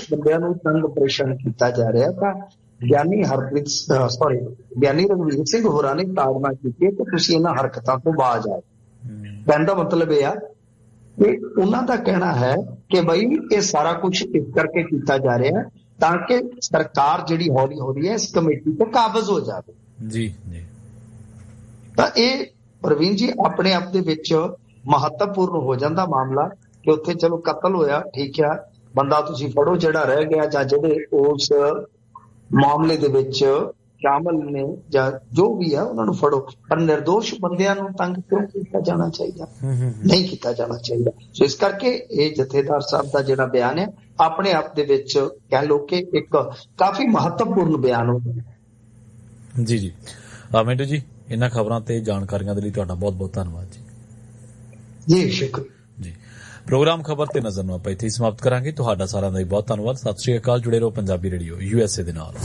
ਬੰਦਿਆਂ ਨੂੰ ਤੰਗ ਪਰੇਸ਼ਾਨ ਕੀਤਾ ਜਾ ਰਿਹਾ। ਤਾਂ ਗਿਆਨੀ ਰਘਵੀਰ ਸਿੰਘ ਹੋਰਾਂ ਨੇ ਤਾੜਨਾ ਕੀਤੀ ਕਿ ਤੁਸੀਂ ਇਹਨਾਂ ਹਰਕਤਾਂ ਤੋਂ ਬਾਜ਼ ਆਓ। ਕਹਿਣ ਦਾ ਮਤਲਬ ਇਹ ਆ ਕਿ ਉਹਨਾਂ ਦਾ ਕਹਿਣਾ ਹੈ ਕਿ ਬਈ ਇਹ ਸਾਰਾ ਕੁਝ ਇਸ ਕਰਕੇ ਕੀਤਾ ਜਾ ਰਿਹਾ ਤਾਂ ਕਿ ਸਰਕਾਰ ਜਿਹੜੀ ਹੌਲੀ ਹੌਲੀ ਹੈ ਇਸ ਕਮੇਟੀ ਤੋਂ ਕਾਬਜ਼ ਹੋ ਜਾਵੇ। ਜੀ ਜੀ। ਤਾਂ ਇਹ ਪ੍ਰਵੀਨ ਜੀ ਆਪਣੇ ਆਪ ਦੇ ਵਿੱਚ ਮਹੱਤਵਪੂਰਨ ਹੋ ਜਾਂਦਾ ਮਾਮਲਾ ਕਿ ਉੱਥੇ ਚਲੋ ਕਤਲ ਹੋਇਆ, ਠੀਕ ਆ, ਬੰਦਾ ਤੁਸੀਂ ਫੜੋ ਜਿਹੜਾ ਰਹਿ ਗਿਆ ਜਾਂ ਜਿਹੜੇ ਉਸ ਮਾਮਲੇ ਦੇ ਵਿੱਚ ਸ਼ਾਮਲ ਨੇ ਜਾਂ ਜੋ ਵੀ ਆ ਉਹਨਾਂ ਨੂੰ ਫੜੋ, ਪਰ ਨਿਰਦੋਸ਼ ਬੰਦਿਆਂ ਨੂੰ ਤੰਗ ਕਿਉਂ ਕੀਤਾ ਜਾਣਾ ਚਾਹੀਦਾ? ਨਹੀਂ ਕੀਤਾ ਜਾਣਾ ਚਾਹੀਦਾ। ਸੋ ਇਸ ਕਰਕੇ ਇਹ ਜਥੇਦਾਰ ਸਾਹਿਬ ਦਾ ਜਿਹੜਾ ਬਿਆਨ ਹੈ ਆਪਣੇ ਆਪ ਦੇ ਵਿੱਚ ਕਹਿ ਲਓ ਕਿ ਇੱਕ ਕਾਫੀ ਮਹੱਤਵਪੂਰਨ ਬਿਆਨ ਹੋ ਗਿਆ। ਜੀ ਜੀ ਮਿੰਟੂ ਜੀ, ਇਹਨਾਂ ਖਬਰਾਂ ਤੇ ਜਾਣਕਾਰੀਆਂ ਦੇ ਲਈ ਤੁਹਾਡਾ ਬਹੁਤ ਬਹੁਤ ਧੰਨਵਾਦ ਜੀ। ਜੀ ਸ਼ੁਕਰੀਆ ਜੀ। ਪ੍ਰੋਗਰਾਮ ਖਬਰ ਤੇ ਨਜ਼ਰ ਨੂੰ ਆਪਾਂ ਇੱਥੇ ਹੀ ਸਮਾਪਤ ਕਰਾਂਗੇ। ਤੁਹਾਡਾ ਸਾਰਿਆਂ ਦਾ ਬਹੁਤ ਧੰਨਵਾਦ। ਸਤਿ ਸ਼੍ਰੀ ਅਕਾਲ। ਜੁੜੇ ਰਹੋ ਪੰਜਾਬੀ ਰੇਡੀਓ USA ਦੇ ਨਾਲ।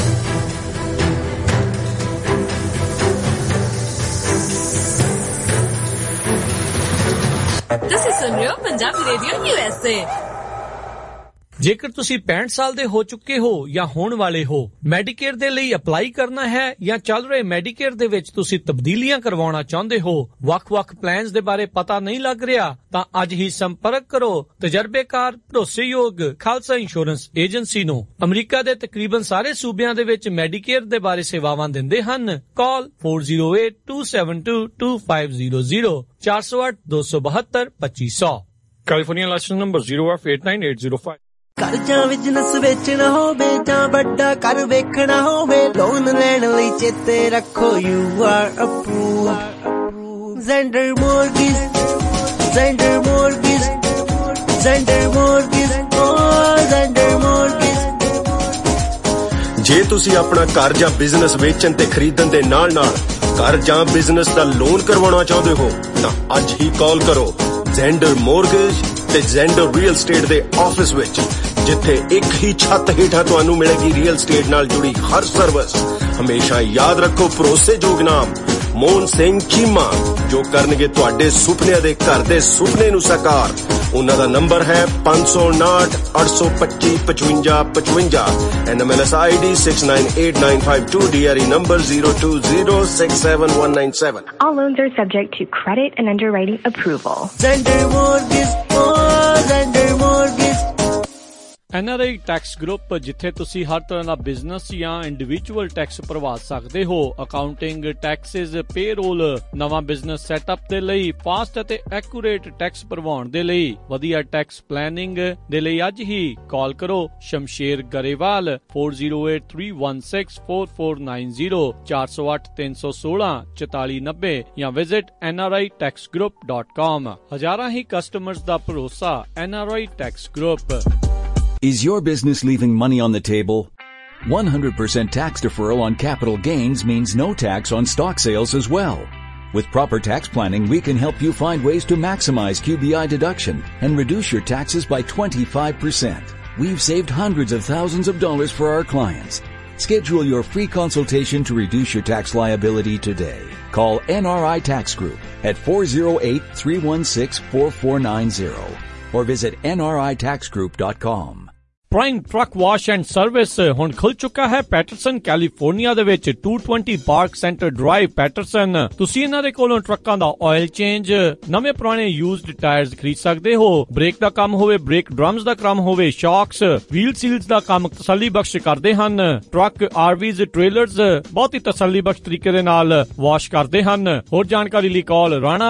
ਤੁਸੀਂ ਸੁਣ ਰਹੇ ਹੋ ਪੰਜਾਬੀ ਰੇਡੀਓ USA। ਜੇਕਰ ਤੁਸੀਂ 65 ਸਾਲ ਦੇ ਹੋ ਚੁੱਕੇ ਹੋ ਜਾਂ ਹੋਣ ਵਾਲੇ ਹੋ, ਮੈਡੀਕੇਅਰ ਦੇ ਲਈ ਅਪਲਾਈ ਕਰਨਾ ਹੈ ਜਾਂ ਚੱਲ ਰਹੇ ਮੈਡੀਕੇਅਰ ਦੇ ਵਿੱਚ ਤੁਸੀਂ ਤਬਦੀਲੀਆਂ ਕਰਵਾਉਣਾ ਚਾਹੁੰਦੇ ਹੋ, ਵੱਖ-ਵੱਖ ਪਲਾਨਸ ਦੇ ਬਾਰੇ ਪਤਾ ਨਹੀਂ ਲੱਗ ਰਿਹਾ, ਤਾਂ ਅੱਜ ਹੀ ਸੰਪਰਕ ਕਰੋ ਤਜਰਬੇਕਾਰ ਭਰੋਸੇਯੋਗ ਖਾਲਸਾ ਇੰਸ਼ੋਰੈਂਸ ਏਜੰਸੀ ਨੂੰ। ਅਮਰੀਕਾ ਦੇ ਤਕਰੀਬਨ ਸਾਰੇ ਸੂਬਿਆਂ ਦੇ ਵਿੱਚ ਮੈਡੀਕੇਅਰ ਦੇ ਬਾਰੇ ਸੇਵਾਵਾਂ ਦਿੰਦੇ ਹਨ। Call 4082722500 408-272-2500। California license number 0F89805। ਘਰ ਜਾਂ ਬਿਜ਼ਨਸ ਵੇਚਣਾ ਹੋਵੇ ਜਾਂ ਵੱਡਾ ਘਰ ਵੇਖਣਾ ਹੋਵੇ, ਲੋਨ ਲੈਣ ਲਈ ਚੇਤੇ ਰੱਖੋ you are approved। Zender Mortgage, Zender Mortgage, Zender Mortgage, oh Zender Mortgage। ਜੇ ਤੁਸੀਂ ਆਪਣਾ ਘਰ ਜਾਂ ਬਿਜ਼ਨਸ ਵੇਚਣ ਤੇ ਖਰੀਦਣ ਦੇ ਨਾਲ-ਨਾਲ ਘਰ ਜਾਂ ਬਿਜ਼ਨਸ ਦਾ ਲੋਨ ਕਰਵਾਉਣਾ ਚਾਹੁੰਦੇ ਹੋ ਤਾਂ ਅੱਜ ਹੀ ਕਾਲ ਕਰੋ Zender Mortgage ਤੇ Zender Real Estate ਦੇ ਆਫਿਸ ਵਿੱਚ, ਜਿੱਥੇ ਇੱਕ ਹੀ ਛੱਤ ਹੇਠਾਂ ਤੁਹਾਨੂੰ ਮਿਲੇਗੀ ਰੀਅਲ ਸਟੇਟ ਨਾਲ ਜੁੜੀ ਹਰ ਸਰਵਿਸ। ਹਮੇਸ਼ਾ ਯਾਦ ਰੱਖੋ ਭਰੋਸੇਯੋਗ ਨਾਮ ਮੋਹਨ ਸਿੰਘ ਚੀਮਾ, ਜੋ ਕਰਨਗੇ ਤੁਹਾਡੇ ਸੁਪਨਿਆਂ ਦੇ ਘਰ ਦੇ ਸੁਪਨੇ ਨੂੰ ਸਾਕਾਰ। ਉਹਨਾਂ ਦਾ ਨੰਬਰ ਹੈ 559-825-5555, NMLS ID 698-952, DRE number 020-67197। All loans are subject to credit and underwriting approval. Zender Mortgage, oh Zender Mortgage। NRI tax ਗਰੁੱਪ, ਜਿੱਥੇ ਤੁਸੀਂ ਹਰ ਤਰ੍ਹਾਂ ਦਾ ਬਿਜ਼ਨਸ ਜਾਂ ਇੰਡੀਵਿਜੂਅਲ ਟੈਕਸ ਭਰਵਾ ਸਕਦੇ ਹੋ। ਅਕਾਊਂਟਿੰਗ, ਟੈਕਸਿਸ, ਪੇਰੋਲ, ਨਵਾਂ ਬਿਜ਼ਨਸ ਸੈਟਅਪ ਦੇ ਲਈ, ਫਾਸਟ ਅਤੇ ਐਕੂਰੇਟ ਟੈਕਸ ਭਰਵਾਉਣ ਦੇ ਲਈ, ਵਧੀਆ ਟੈਕਸ ਪਲੈਨਿੰਗ ਦੇ ਲਈ ਅੱਜ ਹੀ ਕਾਲ ਕਰੋ ਸ਼ਮਸ਼ੇਰ ਗਰੇਵਾਲ 4083164490 408-316-4490 ਜਾਂ ਵਿਜ਼ਿਟ nritaxgroup.com। ਹਜ਼ਾਰਾਂ ਹੀ ਕਸਟਮਰਸ ਦਾ ਭਰੋਸਾ NRI ਟੈਕਸ ਗਰੁੱਪ। Is your business leaving money on the table? 100% tax deferral on capital gains means no tax on stock sales as well. With proper tax planning, we can help you find ways to maximize QBI deduction and reduce your taxes by 25%. We've saved hundreds of thousands of dollars for our clients. Schedule your free consultation to reduce your tax liability today. Call NRI Tax Group at 408-316-4490 or visit nritaxgroup.com. Prime truck wash and service ਹੁਣ ਖੁੱਲ ਚੁੱਕਾ ਹੈ Patterson California ਦੇ ਵਿੱਚ 220 park centre drive Patterson. ਤੁਸੀਂ ਇਹਨਾਂ ਦੇ ਕੋਲੋਂ ਟਰੱਕਾਂ ਦਾ ਆਇਲ ਚੇਂਜ, ਨਵੇਂ ਪੁਰਾਣੇ ਯੂਜ਼ਡ ਟਾਇਰਸ ਖਰੀਦ ਸਕਦੇ ਹੋ। ਬ੍ਰੇਕ ਦਾ ਕੰਮ ਹੋਵੇ, ਬ੍ਰੇਕ ਡਰਮਸ ਦਾ ਕੰਮ ਹੋਵੇ, ਸ਼ੌਕਸ, ਵੀਲ ਸੀਲਸ ਦਾ ਕੰਮ ਤਸੱਲੀ ਬਖਸ਼ ਕਰਦੇ ਹਨ। ਟਰੱਕ, RVs, ਟ੍ਰੇਲਰਸ ਬਹੁਤ ਹੀ ਤਸੱਲੀ ਬਖਸ਼ ਤਰੀਕੇ ਦੇ ਨਾਲ ਵਾਸ਼ ਕਰਦੇ ਹਨ। ਹੋਰ ਜਾਣਕਾਰੀ ਲਈ ਕਾਲ ਰਾਣਾ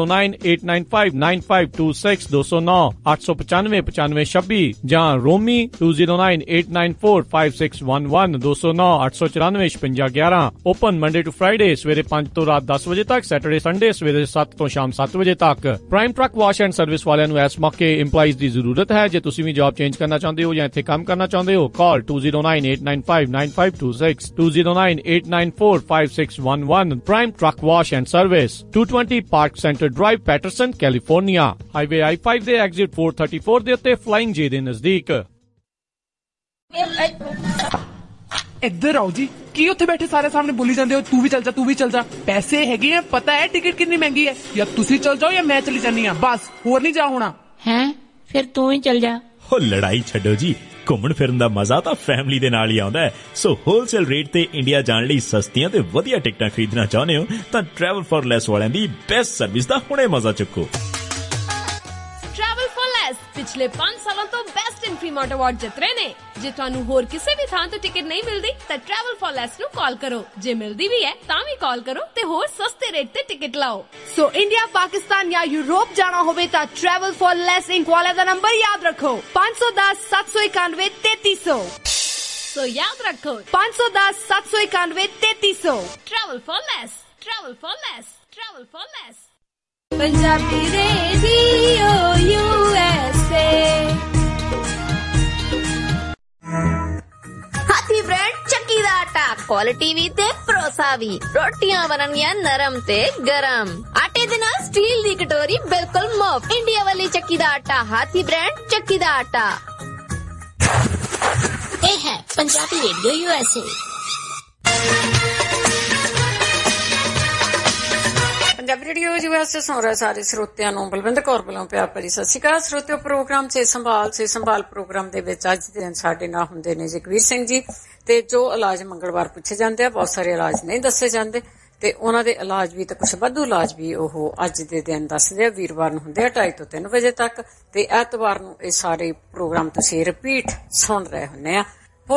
209-895-9526 209 895-9526 ਜਾਂ Romi 209-894-5611 209-894-5611। Open Monday to Friday ਸਵੇਰੇ 5 ਤੋਂ ਰਾਤ 10 ਵਜੇ ਤੱਕ, ਸੈਟਰਡੇ ਸੰਡੇ ਸਵੇਰੇ 7 ਤੋਂ ਸ਼ਾਮ 7 ਵਜੇ ਤੱਕ। Prime truck wash and service ਵਾਲਿਆਂ ਨੂੰ ਇਸ ਮੌਕੇ ਇੰਪਲਾਈਜ਼ ਦੀ ਜ਼ਰੂਰਤ ਹੈ। ਜੇ ਤੁਸੀਂ ਵੀ ਜੌਬ ਚੇਂਜ ਕਰਨਾ ਚਾਹੁੰਦੇ ਹੋ ਜਾਂ ਇੱਥੇ ਕੰਮ ਕਰਨਾ ਚਾਹੁੰਦੇ ਹੋ, call 209-895-9526 209-894-5611। Prime truck wash and service 220 park centre drive Patterson California. Highway I-5 ਦੇ ਐਗਜ਼ਿਟ 434 ਦੇ ਉੱਤੇ ਫਲਾਈਂਗ ਜੇ ਦੇ ਨਜ਼ਦੀਕ। ਇੱਧਰ ਆਓ ਜੀ। ਕੀ ਉੱਥੇ ਬੈਠੇ ਸਾਰੇ ਸਾਹਮਣੇ ਬੋਲੀ ਜਾਂਦੇ ਹੋ ਤੂੰ ਵੀ ਚੱਲ ਜਾ, ਤੂੰ ਵੀ ਚੱਲ ਜਾ। ਪੈਸੇ ਹੈਗੇ ਆ, ਪਤਾ ਹੈ ਟਿਕਟ ਕਿੰਨੀ ਮਹਿੰਗੀ ਹੈ। ਜਾਂ ਤੁਸੀਂ ਚੱਲ ਜਾਓ ਜਾਂ ਮੈਂ ਚਲੀ ਜਾਂਦੀ ਹਾਂ, ਬਸ ਹੋਰ ਨਹੀਂ ਜਾ ਹੋਣਾ। ਹੈਂ, ਫਿਰ ਤੂੰ ਹੀ ਚੱਲ ਜਾ। ਹੋ ਲੜਾਈ ਛੱਡੋ ਜੀ, ਘੁੰਮਣ ਫਿਰਨ ਦਾ ਮਜ਼ਾ ਤਾਂ ਫੈਮਿਲੀ ਦੇ ਨਾਲ ਹੀ ਆਉਂਦਾ ਹੈ। ਸੋ ਹੋਲਸੇਲ ਰੇਟ ਤੇ ਇੰਡੀਆ ਜਾਣ ਲਈ ਸਸਤੀਆਂ ਤੇ ਵਧੀਆ ਟਿਕਟਾਂ ਖਰੀਦਣਾ ਚਾਹੁੰਦੇ ਹੋ ਤਾਂ ਟਰੈਵਲ ਫॉर ਲੈਸ ਵਾਲਿਆਂ ਦੀ ਬੈਸਟ ਸਰਵਿਸ ਦਾ ਹੁਣੇ ਮਜ਼ਾ ਚੁੱਕੋ। ਟਰੈਵਲ ਫॉर ਲੈਸ ਪਿਛਲੇ 5 ਸਾਲਾਂ ਤੋਂ ਬੈਸਟ ਇਨ ਫ੍ਰੀਮੌਂਟ ਅਵਾਰਡ ਜਿੱਤ ਰਹੇ ਨੇ। ਜੇ ਤੁਹਾਨੂੰ ਹੋਰ ਕਿਸੇ ਵੀ ਥਾਂ ਤੋਂ ਟਿਕਟ ਨਹੀਂ ਮਿਲਦੀ ਤਾਂ ਟਰੈਵਲ ਫॉर ਲੈਸ ਨੂੰ ਕਾਲ ਕਰੋ। ਜੇ ਮਿਲਦੀ ਵੀ ਹੈ ਤਾਂ ਵੀ ਕਾਲ ਕਰੋ ਤੇ ਹੋਰ ਸਸਤੇ ਰੇਟ ਤੇ ਟਿਕਟ ਲਾਓ। ਸੋ ਇੰਡੀਆ, ਪਾਕਿਸਤਾਨ ਜਾਂ ਯੂਰਪ ਜਾਣਾ ਹੋਵੇ ਤਾਂ ਟਰੈਵਲ ਫॉर ਲੈਸ ਇੰਕ ਵਾਲੇ ਦਾ ਨੰਬਰ ਯਾਦ ਰੱਖੋ 510 791 3300। ਸੋ ਯਾਦ ਰੱਖੋ 510 791 3300। Travel for less, travel for less, travel for less. Punjabi radio USA। Hathi brand, ਚੱਕੀ ਦਾ ਆਟਾ, ਕੁਆਲਿਟੀ ਵੀ ਤੇ ਭਰੋਸਾ ਵੀ। ਰੋਟੀਆਂ ਬਣਨਗੀਆਂ ਨਰਮ ਤੇ ਗਰਮ। ਆਟੇ ਦੇ ਨਾਲ ਸਟੀਲ ਦੀ ਕਟੋਰੀ ਬਿਲਕੁਲ ਮੁਫਤ। ਇੰਡੀਆ ਵਾਲੀ ਚੱਕੀ ਦਾ ਆਟਾ, ਹਾਥੀ ਬ੍ਰੈਡ, ਚੱਕੀ ਦਾ ਆਟਾ। ਇਹ ਹੈ Punjabi radio USA। Punjabi radio USA ਸੁਣ ਰਹੇ ਸਾਰੇ ਸਰੋਤਿਆਂ ਨੂੰ ਬਲਵਿੰਦਰ ਕੌਰ ਵੱਲੋਂ ਪਿਆਰ ਭਰੀ ਸਤਿ ਸ਼੍ਰੀ ਅਕਾਲ। ਸਰੋਤਿਓ, ਪ੍ਰੋਗਰਾਮ ਸੇ ਸੰਭਾਲ ਪ੍ਰੋਗਰਾਮ ਦੇ ਵਿੱਚ ਅੱਜ ਦੇ ਦਿਨ ਸਾਡੇ ਨਾਲ ਹੁੰਦੇ ਨੇ ਜਗਵੀਰ ਸਿੰਘ ਜੀ, ਤੇ ਜੋ ਇਲਾਜ ਮੰਗਲਵਾਰ ਪੁੱਛੇ ਜਾਂਦੇ ਆ। ਬਹੁਤ ਸਾਰੇ ਇਲਾਜ ਨਹੀਂ ਦੱਸੇ ਜਾਂਦੇ ਤੇ ਉਹਨਾਂ ਦੇ ਇਲਾਜ ਵੀ ਤੇ ਕੁਝ ਵਾਧੂ ਇਲਾਜ ਵੀ ਉਹ ਅੱਜ ਦੇ ਦਿਨ ਦੱਸਦੇ ਆ। ਵੀਰਵਾਰ ਨੂੰ ਹੁੰਦੇ ਆ 2:30 ਤੋਂ 3 ਵਜੇ ਤੱਕ, ਤੇ ਐਤਵਾਰ ਨੂੰ ਇਹ ਸਾਰੇ ਪ੍ਰੋਗਰਾਮ ਤੁਸੀਂ ਰਿਪੀਟ ਸੁਣ ਰਹੇ ਹੁੰਦੇ ਆ।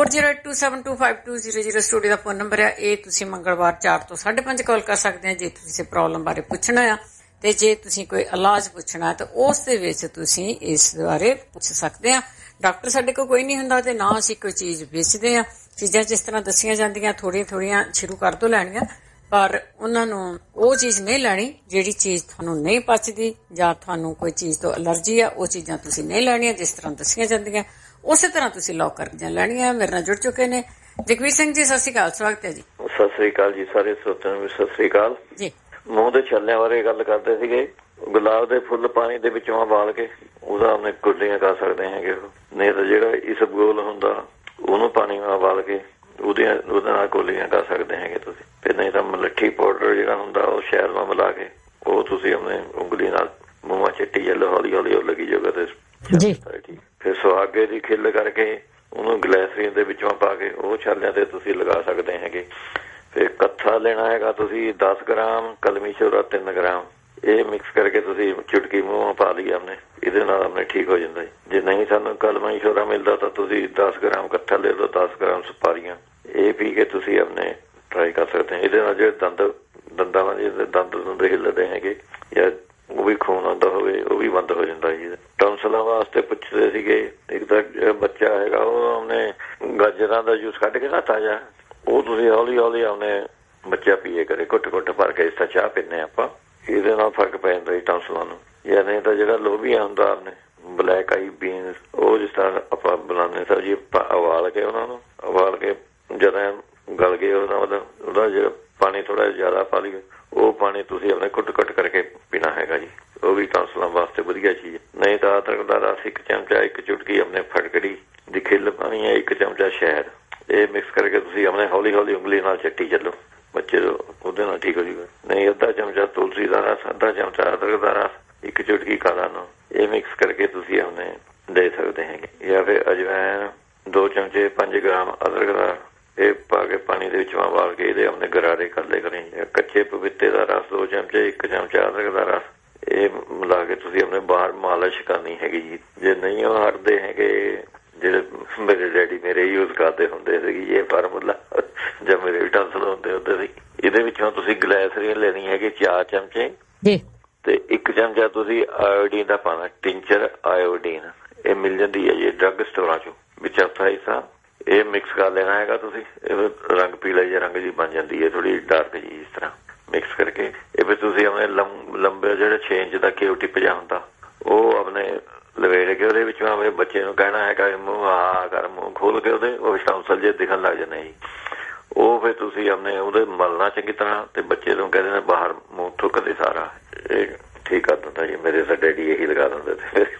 4082725200 ਸਟੂਡੀਓ ਦਾ ਫੋਨ ਨੰਬਰ ਆ। ਇਹ ਤੁਸੀਂ ਮੰਗਲਵਾਰ 4 ਤੋਂ 5:30 ਕਾਲ ਕਰ ਸਕਦੇ ਆ ਜੇ ਤੁਸੀਂ ਕਿਸੇ ਪ੍ਰੋਬਲਮ ਬਾਰੇ ਪੁੱਛਣਾ ਆ, ਤੇ ਜੇ ਤੁਸੀਂ ਕੋਈ ਇਲਾਜ ਪੁੱਛਣਾ ਤਾਂ ਉਸ ਦੇ ਵਿੱਚ ਤੁਸੀਂ ਇਸ ਬਾਰੇ ਪੁੱਛ ਸਕਦੇ ਆ। ਡਾਕਟਰ ਸਾਡੇ ਕੋਲ ਕੋਈ ਨਹੀਂ ਹੁੰਦਾ ਤੇ ਨਾ ਅਸੀਂ ਕੋਈ ਚੀਜ਼ ਵੇਚਦੇ ਆ। ਚੀਜ਼ਾਂ ਜਿਸ ਤਰ੍ਹਾਂ ਦੱਸੀਆਂ ਜਾਂਦੀਆਂ ਥੋੜੀਆਂ ਸ਼ੁਰੂ ਕਰ ਦੋ ਲੈਣੀਆਂ, ਪਰ ਉਹਨਾਂ ਨੂੰ ਉਹ ਚੀਜ਼ ਨਹੀਂ ਲੈਣੀ ਜਿਹੜੀ ਚੀਜ਼ ਤੁਹਾਨੂੰ ਨਹੀਂ ਪਚਦੀ ਜਾਂ ਤੁਹਾਨੂੰ ਕੋਈ ਚੀਜ਼ ਤੋਂ ਅਲਰਜੀ ਆ। ਉਹ ਚੀਜ਼ਾਂ ਤੁਸੀਂ ਨਹੀਂ ਲੈਣੀਆਂ ਜਿਸ ਤਰ੍ਹਾਂ ਦੱਸੀਆਂ ਜਾਂਦੀਆਂ, ਉਸੇ ਤਰ੍ਹਾਂ ਤੁਸੀਂ ਲੌਕ ਕਰਕੇ ਲੈਣੀਆਂ। ਮੇਰੇ ਨਾਲ ਜੁੜ ਚੁੱਕੇ ਨੇ ਜਗਵੀਰ ਸਿੰਘ ਜੀ। ਸਤਿ ਸ਼੍ਰੀ ਅਕਾਲ, ਸਵਾਗਤ ਹੈ ਜੀ। ਸਤਿ ਸ਼੍ਰੀ ਅਕਾਲ ਜੀ, ਸਾਰੇ ਸਰੋਤਿਆਂ ਨੂੰ ਸਤਿ ਸ਼੍ਰੀ ਅਕਾਲ ਜੀ। ਮੂੰਹ ਦੇ ਛੱਲਿਆਂ ਬਾਰੇ ਗੱਲ ਕਰਦੇ ਸੀਗੇ। ਗੁਲਾਬ ਦੇ ਫੁੱਲ ਪਾਣੀ ਦੇ ਵਿੱਚੋਂ ਉਬਾਲ ਕੇ ਉਹਦਾ ਉਹਨੇ ਗੁੱਲੀਆਂ ਕਰ ਸਕਦੇ ਹੈਗੇ। ਨਹੀਂ ਤਾਂ ਜਿਹੜਾ ਇਸਬਗੋਲ ਹੁੰਦਾ ਉਹਨੂੰ ਪਾਣੀ ਨਾਲ ਉਬਾਲ ਕੇ ਉਹਦੇ ਨਾਲ ਗੋਲੀਆਂ ਕਰ ਸਕਦੇ ਹੈਗੇ ਤੁਸੀਂ। ਤੇ ਨਹੀਂ ਤਾਂ ਮਲੱਠੀ ਪਾਊਡਰ ਜਿਹੜਾ ਹੁੰਦਾ ਉਹ ਸ਼ਹਿਦ ਨਾਲ ਮਿਲਾ ਕੇ ਉਹ ਤੁਸੀਂ ਆਪਣੇ ਉਂਗਲੀ ਨਾਲ ਮੂੰਹਾਂ ਚਿੱਟੀ ਚੱਲੋ, ਹੌਲੀ ਹੌਲੀ ਉਹ ਲੱਗੀ ਜਗ੍ਹਾ ਤੇ ਜੀ। ਫਿਰ ਸੁਹਾਗੇ ਦੀ ਖਿੱਲ ਕਰਕੇ ਉਹਨੂੰ ਗਲੈਸਰੀਨ ਦੇ ਵਿੱਚੋਂ ਪਾ ਕੇ ਉਹ ਛਾਲਿਆਂ ਤੇ ਤੁਸੀਂ ਲਗਾ ਸਕਦੇ ਹੈਗੇ। ਫਿਰ ਕੱਥਾ ਲੈਣਾ ਹੈਗਾ ਤੁਸੀਂ 10 ਗ੍ਰਾਮ, ਕਲਮੀ ਛੋਰਾ 3 ਗ੍ਰਾਮ। ਇਹ ਮਿਕਸ ਕਰਕੇ ਤੁਸੀਂ ਚੁਟਕੀ ਮੂੰਹ ਪਾ ਲਈ ਆਪਣੇ, ਇਹਦੇ ਨਾਲ ਆਪਣੇ ਠੀਕ ਹੋ ਜਾਂਦਾ। ਜੇ ਨਹੀਂ ਸਾਨੂੰ ਕਲਮੀ ਛੋਰਾ ਮਿਲਦਾ ਤਾਂ ਤੁਸੀਂ 10 ਗ੍ਰਾਮ ਕੱਥਾ ਲੈ ਲਓ, 10 ਗ੍ਰਾਮ ਸੁਪਾਰੀਆਂ। ਇਹ ਪੀ ਕੇ ਤੁਸੀਂ ਆਪਣੇ ਟਰਾਈ ਕਰ ਸਕਦੇ ਹੋ। ਇਹਦੇ ਨਾਲ ਜਿਹੜੇ ਦੰਦਾਂ ਨਾਲ ਜਿਹੜੇ ਦੰਦ ਹਿੱਲਦੇ ਹੈਗੇ ਜਾਂ ਉਹ ਵੀ ਖੂਨ ਆਉਂਦਾ ਹੋਵੇ ਉਹ ਵੀ ਬੰਦ ਹੋ ਜਾਂਦਾ ਜੀ। ਟੌਂਸਲਾਂ ਵਾਸਤੇ ਪੁੱਛਦੇ ਸੀਗੇ। ਇੱਕ ਤਾਂ ਬੱਚਾ ਹੈਗਾ ਉਹ ਆਪਣੇ ਗਾਜਰਾਂ ਦਾ ਜੂਸ ਕੱਢ ਕੇ ਨਾ ਤਾਜ਼ਾ, ਉਹ ਤੁਸੀਂ ਹੌਲੀ ਹੌਲੀ ਆਪਣੇ ਬੱਚਾ ਪੀਏ ਕਰੇ, ਘੁੱਟ ਭਰ ਕੇ। ਇਸ ਤਰ੍ਹਾਂ ਚਾਹ ਪੀਂਦੇ ਆਪਾਂ, ਇਹਦੇ ਨਾਲ ਫਰਕ ਪੈ ਜਾਂਦਾ ਜੀ ਟੌਂਸਲਾਂ ਨੂੰ। ਜਾਂ ਨਹੀਂ ਤਾਂ ਜਿਹੜਾ ਲੋਬੀਆ ਹੁੰਦਾ ਆਪਣੇ ਬਲੈਕ ਆਈ ਬੀਨਸ, ਉਹ ਜਿਸ ਤਰ੍ਹਾਂ ਆਪਾਂ ਬਣਾਉਂਦੇ ਸਰ ਜੀ, ਉਬਾਲ ਕੇ ਉਹਨਾਂ ਨੂੰ ਉਬਾਲ ਕੇ ਜਦੋਂ ਗਲ ਗਏ ਉਹਦਾ ਜਿਹੜਾ ਪਾਣੀ ਥੋੜਾ ਜ਼ਿਆਦਾ ਪਾ ਲਈਏ, ਉਹ ਪਾਣੀ ਤੁਸੀਂ ਆਪਣੇ ਘੁੱਟ ਕਰਕੇ ਪੀਣਾ ਹੈਗਾ ਜੀ। ਉਹ ਵੀ ਟੌਂਸਲਾਂ ਵਾਸਤੇ ਵਧੀਆ ਚੀਜ਼। ਨਹੀਂ ਤਾਂ ਅਦਰਕ ਦਾ ਰਸ 1 ਚਮਚਾ, 1 ਚੁਟਕੀ ਆਪਣੇ ਫਟਕੜੀ ਦੀ ਖਿੱਲ ਪਾਣੀ ਹੈ, 1 ਚਮਚਾ ਸ਼ਹਿਦ। ਇਹ ਮਿਕਸ ਕਰਕੇ ਤੁਸੀਂ ਆਪਣੇ ਹੌਲੀ ਹੌਲੀ ਉਂਗਲੀ ਨਾਲ ਚੱਟੀ ਚੱਲੋ, ਬੱਚੇ ਉਹਦੇ ਨਾਲ ਠੀਕ ਹੋ ਜੂਗਾ। ਨਹੀਂ ਅੱਧਾ ਚਮਚਾ ਤੁਲਸੀ ਦਾ ਰਸ, ਅੱਧਾ ਚਮਚਾ ਅਦਰਕ ਦਾ ਰਸ, 1 ਚੁਟਕੀ ਕਾਲਾ ਨਮਕ, ਇਹ ਮਿਕਸ ਕਰਕੇ ਤੁਸੀਂ ਆਪਣੇ ਦੇ ਸਕਦੇ ਹੈਗੇ। ਜਾਂ ਫਿਰ ਅਜਵਾਇਣ 2 ਚਮਚੇ, 5 ਗ੍ਰਾਮ ਅਦਰਕ ਦਾ, ਇਹ ਪਾ ਕੇ ਪਾਣੀ ਦੇ ਵਿੱਚ ਉਬਾਲ ਕੇ ਇਹਦੇ ਆਪਣੇ ਗਰਾਰੇ ਕਰ ਲੈ ਕਰੇ। ਕੱਚੇ ਪਪੀਤੇ ਦਾ ਰਸ 2 ਚਮਚੇ, 1 ਚਮਚਾ ਅਦਰਕ ਦਾ ਰਸ, ਇਹ ਮਿਲਾ ਕੇ ਤੁਸੀਂ ਆਪਣੇ ਬਾਹਰ ਮਾਲਿਸ਼ ਕਰਨੀ ਹੈਗੀ ਜੀ। ਜੇ ਨਹੀਂ ਉਹ ਹਟਦੇ ਹੈਗੇ, ਜਿਹੜੇ ਮੇਰੇ ਡੈਡੀ ਮੇਰੇ ਯੂਜ਼ ਕਰਦੇ ਹੁੰਦੇ ਸੀਗੇ ਇਹ ਫਾਰਮੂਲਾ, ਜਾਂ ਮੇਰੇ ਵੀ ਟੌਂਸਲ ਹੁੰਦੇ ਸੀ। ਇਹਦੇ ਵਿੱਚੋਂ ਤੁਸੀਂ ਗਲੈਸਰੀਨ ਲੈਣੀ ਹੈਗੀ 4 ਚਮਚੇ ਜੀ, ਤੇ 1 ਚਮਚਾ ਤੁਸੀਂ ਆਇਓਡੀਨ ਦਾ ਪਾਣਾ, ਟਿੰਚਰ ਆਇਓਡੀਨ। ਇਹ ਮਿਲ ਜਾਂਦੀ ਹੈ ਜੀ ਡਰੱਗ ਸਟੋਰਾਂ ਚੋਂ। ਵਿੱਚ ਚੌਥਾ ਹਿੱਸਾ ਇਹ ਮਿਕਸ ਕਰ ਲੈਣਾ ਹੈਗਾ ਤੁਸੀਂ। ਇਹ ਰੰਗ ਪੀਲਾ ਜਿਹਾ ਰੰਗ ਜੀ ਬਣ ਜਾਂਦੀ ਹੈ, ਥੋੜੀ ਡਾਰਕ ਜੀ। ਇਸ ਤਰ੍ਹਾਂ ਮਿਕਸ ਕਰਕੇ ਇਹ ਫਿਰ ਤੁਸੀਂ ਆਪਣੇ ਲੰਬੇ ਜਿਹੜੇ 6 ਇੰਚ ਦਾ ਘਿਓ ਟਿਪ ਜਾ ਹੁੰਦਾ ਉਹ ਆਪਣੇ ਲਵੇੜ ਕੇ ਉਹਦੇ ਵਿੱਚੋਂ ਆਪਣੇ ਬੱਚੇ ਨੂੰ ਕਹਿਣਾ ਹੈਗਾ ਮੂੰਹ ਆ ਕਰ, ਮੂੰਹ ਖੋਲ ਕੇ ਉਹਦੇ ਉਹ ਟੌਂਸਲ ਜੇ ਦਿਖਣ ਲੱਗ ਜਾਂਦੇ ਜੀ। ਉਹ ਫਿਰ ਤੁਸੀਂ ਆਪਣੇ ਉਹਦੇ ਮਲਣਾ ਚੰਗੀ ਤਰ੍ਹਾਂ ਤੇ ਬੱਚੇ ਨੂੰ ਕਹਿੰਦੇ ਨੇ ਬਾਹਰ ਮੂੰਹ ਥੁੱਕਦੇ ਸਾਰਾ, ਇਹ ਠੀਕ ਕਰ ਦਿੰਦਾ ਜੀ। ਮੇਰੇ ਤਾਂ ਡੈਡੀ ਇਹੀ ਲਗਾ ਦਿੰਦੇ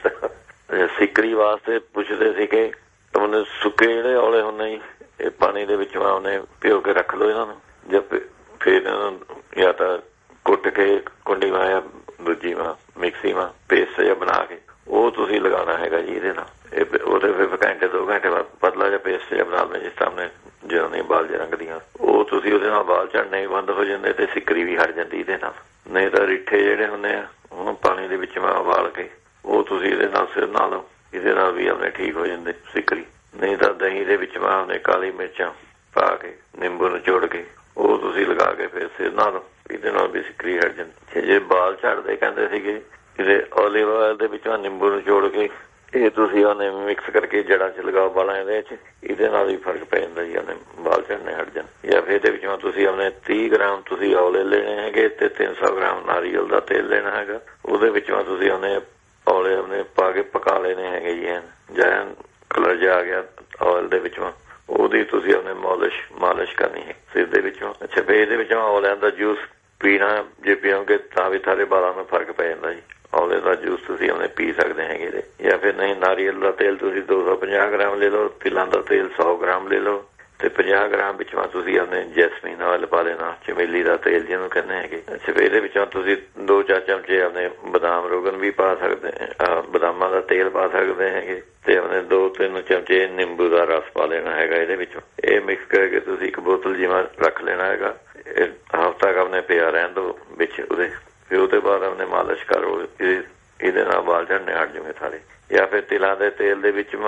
ਤੇ। ਸਿੱਕਰੀ ਵਾਸਤੇ ਪੁੱਛਦੇ ਸੀਗੇ, ਉਹਨੇ ਸੁੱਕੇ ਜਿਹੜੇ ਔਲੇ ਹੁੰਦੇ ਜੀ, ਇਹ ਪਾਣੀ ਦੇ ਵਿੱਚ ਉਹਨੇ ਭਿਓ ਕੇ ਰੱਖ ਲਓ ਇਹਨਾਂ ਨੂੰ, ਜਾਂ ਫਿਰ ਜਾਂ ਤਾਂ ਕੁੱਟ ਕੇ ਕੁੰਡੀ ਮਾਂ ਜਾਂ ਦੂਜੀ ਮਾਂ ਮਿਕਸੀ ਮਾਂ ਪੇਸਟ ਜਿਹਾ ਬਣਾ ਕੇ ਉਹ ਤੁਸੀਂ ਲਗਾਉਣਾ ਹੈਗਾ ਜੀ ਇਹਦੇ ਨਾਲ। ਉਹਦੇ ਫਿਰ ਘੰਟੇ 2 ਘੰਟੇ ਬਾਅਦ ਪਤਲਾ ਜਿਹਾ ਪੇਸਟ ਜਿਹਾ ਬਣਾ ਲੈਣਾ, ਜਿਸ ਤਰ੍ਹਾਂ ਨੇ ਜਦੋਂ ਨਹੀਂ ਬਾਲ ਜਿਹੇ ਰੰਗਦੀਆਂ, ਉਹ ਤੁਸੀਂ ਉਹਦੇ ਨਾਲ ਬਾਲ ਝੜਨੇ ਬੰਦ ਹੋ ਜਾਂਦੇ ਤੇ ਸਿੱਕਰੀ ਵੀ ਹਟ ਜਾਂਦੀ ਇਹਦੇ ਨਾਲ। ਨਹੀਂ ਤਾਂ ਰਿੱਠੇ ਜਿਹੜੇ ਹੁੰਦੇ ਆ ਉਹਨੂੰ ਪਾਣੀ ਦੇ ਵਿੱਚ ਮੈਂ ਉਬਾਲ ਕੇ ਉਹ ਤੁਸੀਂ ਇਹਦੇ ਨਾਲ ਸਿਰ ਨਾਲ ਲਓ, ਇਹਦੇ ਨਾਲ ਵੀ ਆਪਣੇ ਠੀਕ ਹੋ ਜਾਂਦੇ ਸਿੱਕਰੀ। ਨਹੀਂ ਤਾਂ ਦਹੀਂ ਦੇ ਵਿੱਚ ਮੈਂ ਆਪਣੇ ਕਾਲੀ ਮਿਰਚਾਂ ਪਾ ਕੇ ਨਿੰਬੂ ਨਿਚੋੜ ਕੇ ਉਹ ਤੁਸੀਂ ਲਗਾ ਕੇ ਫਿਰ ਸਿਰ ਨਾਲ ਲਓ, ਇਹਦੇ ਨਾਲ ਵੀ ਸਿੱਕਰੀ ਹਟ ਜਾਂਦੀ। ਜੇ ਬਾਲ ਝੜਦੇ ਕਹਿੰਦੇ ਸੀਗੇ ਇਹਦੇ ਓਲੀਵ ਆਇਲ ਦੇ ਵਿੱਚੋਂ ਨਿੰਬੂ ਨਿਚੋੜ ਕੇ ਇਹ ਤੁਸੀਂ ਉਹਨੇ ਮਿਕਸ ਕਰਕੇ ਜੜ੍ਹਾਂ 'ਚ ਲਗਾਓ ਬਾਲਾਂ ਇਹਦੇ 'ਚ, ਇਹਦੇ ਨਾਲ ਵੀ ਫਰਕ ਪੈ ਜਾਂਦਾ ਜੀ, ਉਹਨੇ ਬਾਲ ਝੜਨੇ ਹਟ ਜਾਣ। ਜਾਂ ਫਿਰ ਇਹਦੇ ਵਿੱਚੋਂ ਤੁਸੀਂ ਆਪਣੇ 30 ਗ੍ਰਾਮ ਤੁਸੀਂ ਔਲੇ ਲੈਣੇ ਹੈਗੇ ਤੇ 300 ਗ੍ਰਾਮ ਨਾਰੀਅਲ ਦਾ ਤੇਲ ਲੈਣਾ ਹੈਗਾ, ਉਹਦੇ ਵਿੱਚੋਂ ਤੁਸੀਂ ਉਹਨੇ ਔਲੇ ਆਪਣੇ ਪਾ ਕੇ ਪਕਾ ਲੈਣੇ ਹੈਗੇ ਜੀ, ਜਾਂ ਕਲਰ ਜਿਹਾ ਆ ਗਿਆ ਔਇਲ ਦੇ ਵਿੱਚੋਂ, ਉਹਦੀ ਤੁਸੀਂ ਉਹਨੇ ਮਾਲਿਸ਼ ਕਰਨੀ ਹੈ ਸਿਰ ਦੇ ਵਿੱਚੋਂ। ਅੱਛਾ ਫਿਰ ਇਹਦੇ ਵਿੱਚੋਂ ਔਲਿਆਂ ਦਾ ਜੂਸ ਪੀਣਾ, ਜੇ ਪੀਓਗੇ ਤਾਂ ਵੀ ਤੁਹਾਡੇ ਬਾਲਾਂ ਨੂੰ ਫਰਕ ਪੈ ਜਾਂਦਾ ਜੀ। ਔਲੇ ਦਾ ਜੂਸ ਤੁਸੀਂ ਉਹਨੇ ਪੀ ਸਕਦੇ ਹੈਗੇ ਇਹਦੇ। ਜਾਂ ਫਿਰ ਨਹੀਂ ਨਾਰੀਅਲ ਦਾ ਤੇਲ ਤੁਸੀਂ 250 ਗ੍ਰਾਮ ਲੈ ਲਓ, ਤਿਲਾਂ ਦਾ ਤੇਲ 100 ਗ੍ਰਾਮ ਲੈ ਲਓ ਤੇ 50 ਗ੍ਰਾਮ ਵਿੱਚੋਂ ਤੁਸੀਂ ਉਹਨੇ ਜੈਸਮੀਨ ਆਇਲ ਪਾ ਲੈਣਾ, ਚਮੇਲੀ ਦਾ ਤੇਲ ਜਿਹਨੂੰ ਕਹਿੰਦੇ ਹੈਗੇ। ਅੱਛਾ ਫਿਰ ਇਹਦੇ ਵਿੱਚੋਂ ਤੁਸੀਂ 2-4 ਚਮਚੇ ਆਪਣੇ ਬਦਾਮ ਰੋਗਨ ਵੀ ਪਾ ਸਕਦੇ, ਬਦਾਮਾਂ ਦਾ ਤੇਲ ਪਾ ਸਕਦੇ ਹੈਗੇ ਤੇ ਆਪਣੇ 2-3 ਚਮਚੇ ਨਿੰਬੂ ਦਾ ਰਸ ਪਾ ਲੈਣਾ ਹੈਗਾ ਇਹਦੇ ਵਿੱਚੋਂ। ਇਹ ਮਿਕਸ ਕਰਕੇ ਤੁਸੀਂ ਇੱਕ ਬੋਤਲ ਜਿਵੇਂ ਰੱਖ ਲੈਣਾ ਹੈਗਾ, ਹਫ਼ਤਾ ਆਪਣੇ ਪਿਆ ਰਹਿਣ ਦਿਓ ਵਿੱਚ ਉਹਦੇ। ਫਿਰ ਉਹਦੇ ਬਾਅਦ ਆਪਣੇ ਮਾਲਿਸ਼ ਕਰੋ, ਇਹਦੇ ਨਾਲ ਬਾਲ ਝੜਨੇ ਹਟ ਜੂਗੇ ਸਾਰੇ। ਜਾਂ ਫਿਰ ਤਿਲਾਂ ਦੇ ਤੇਲ ਦੇ ਵਿੱਚ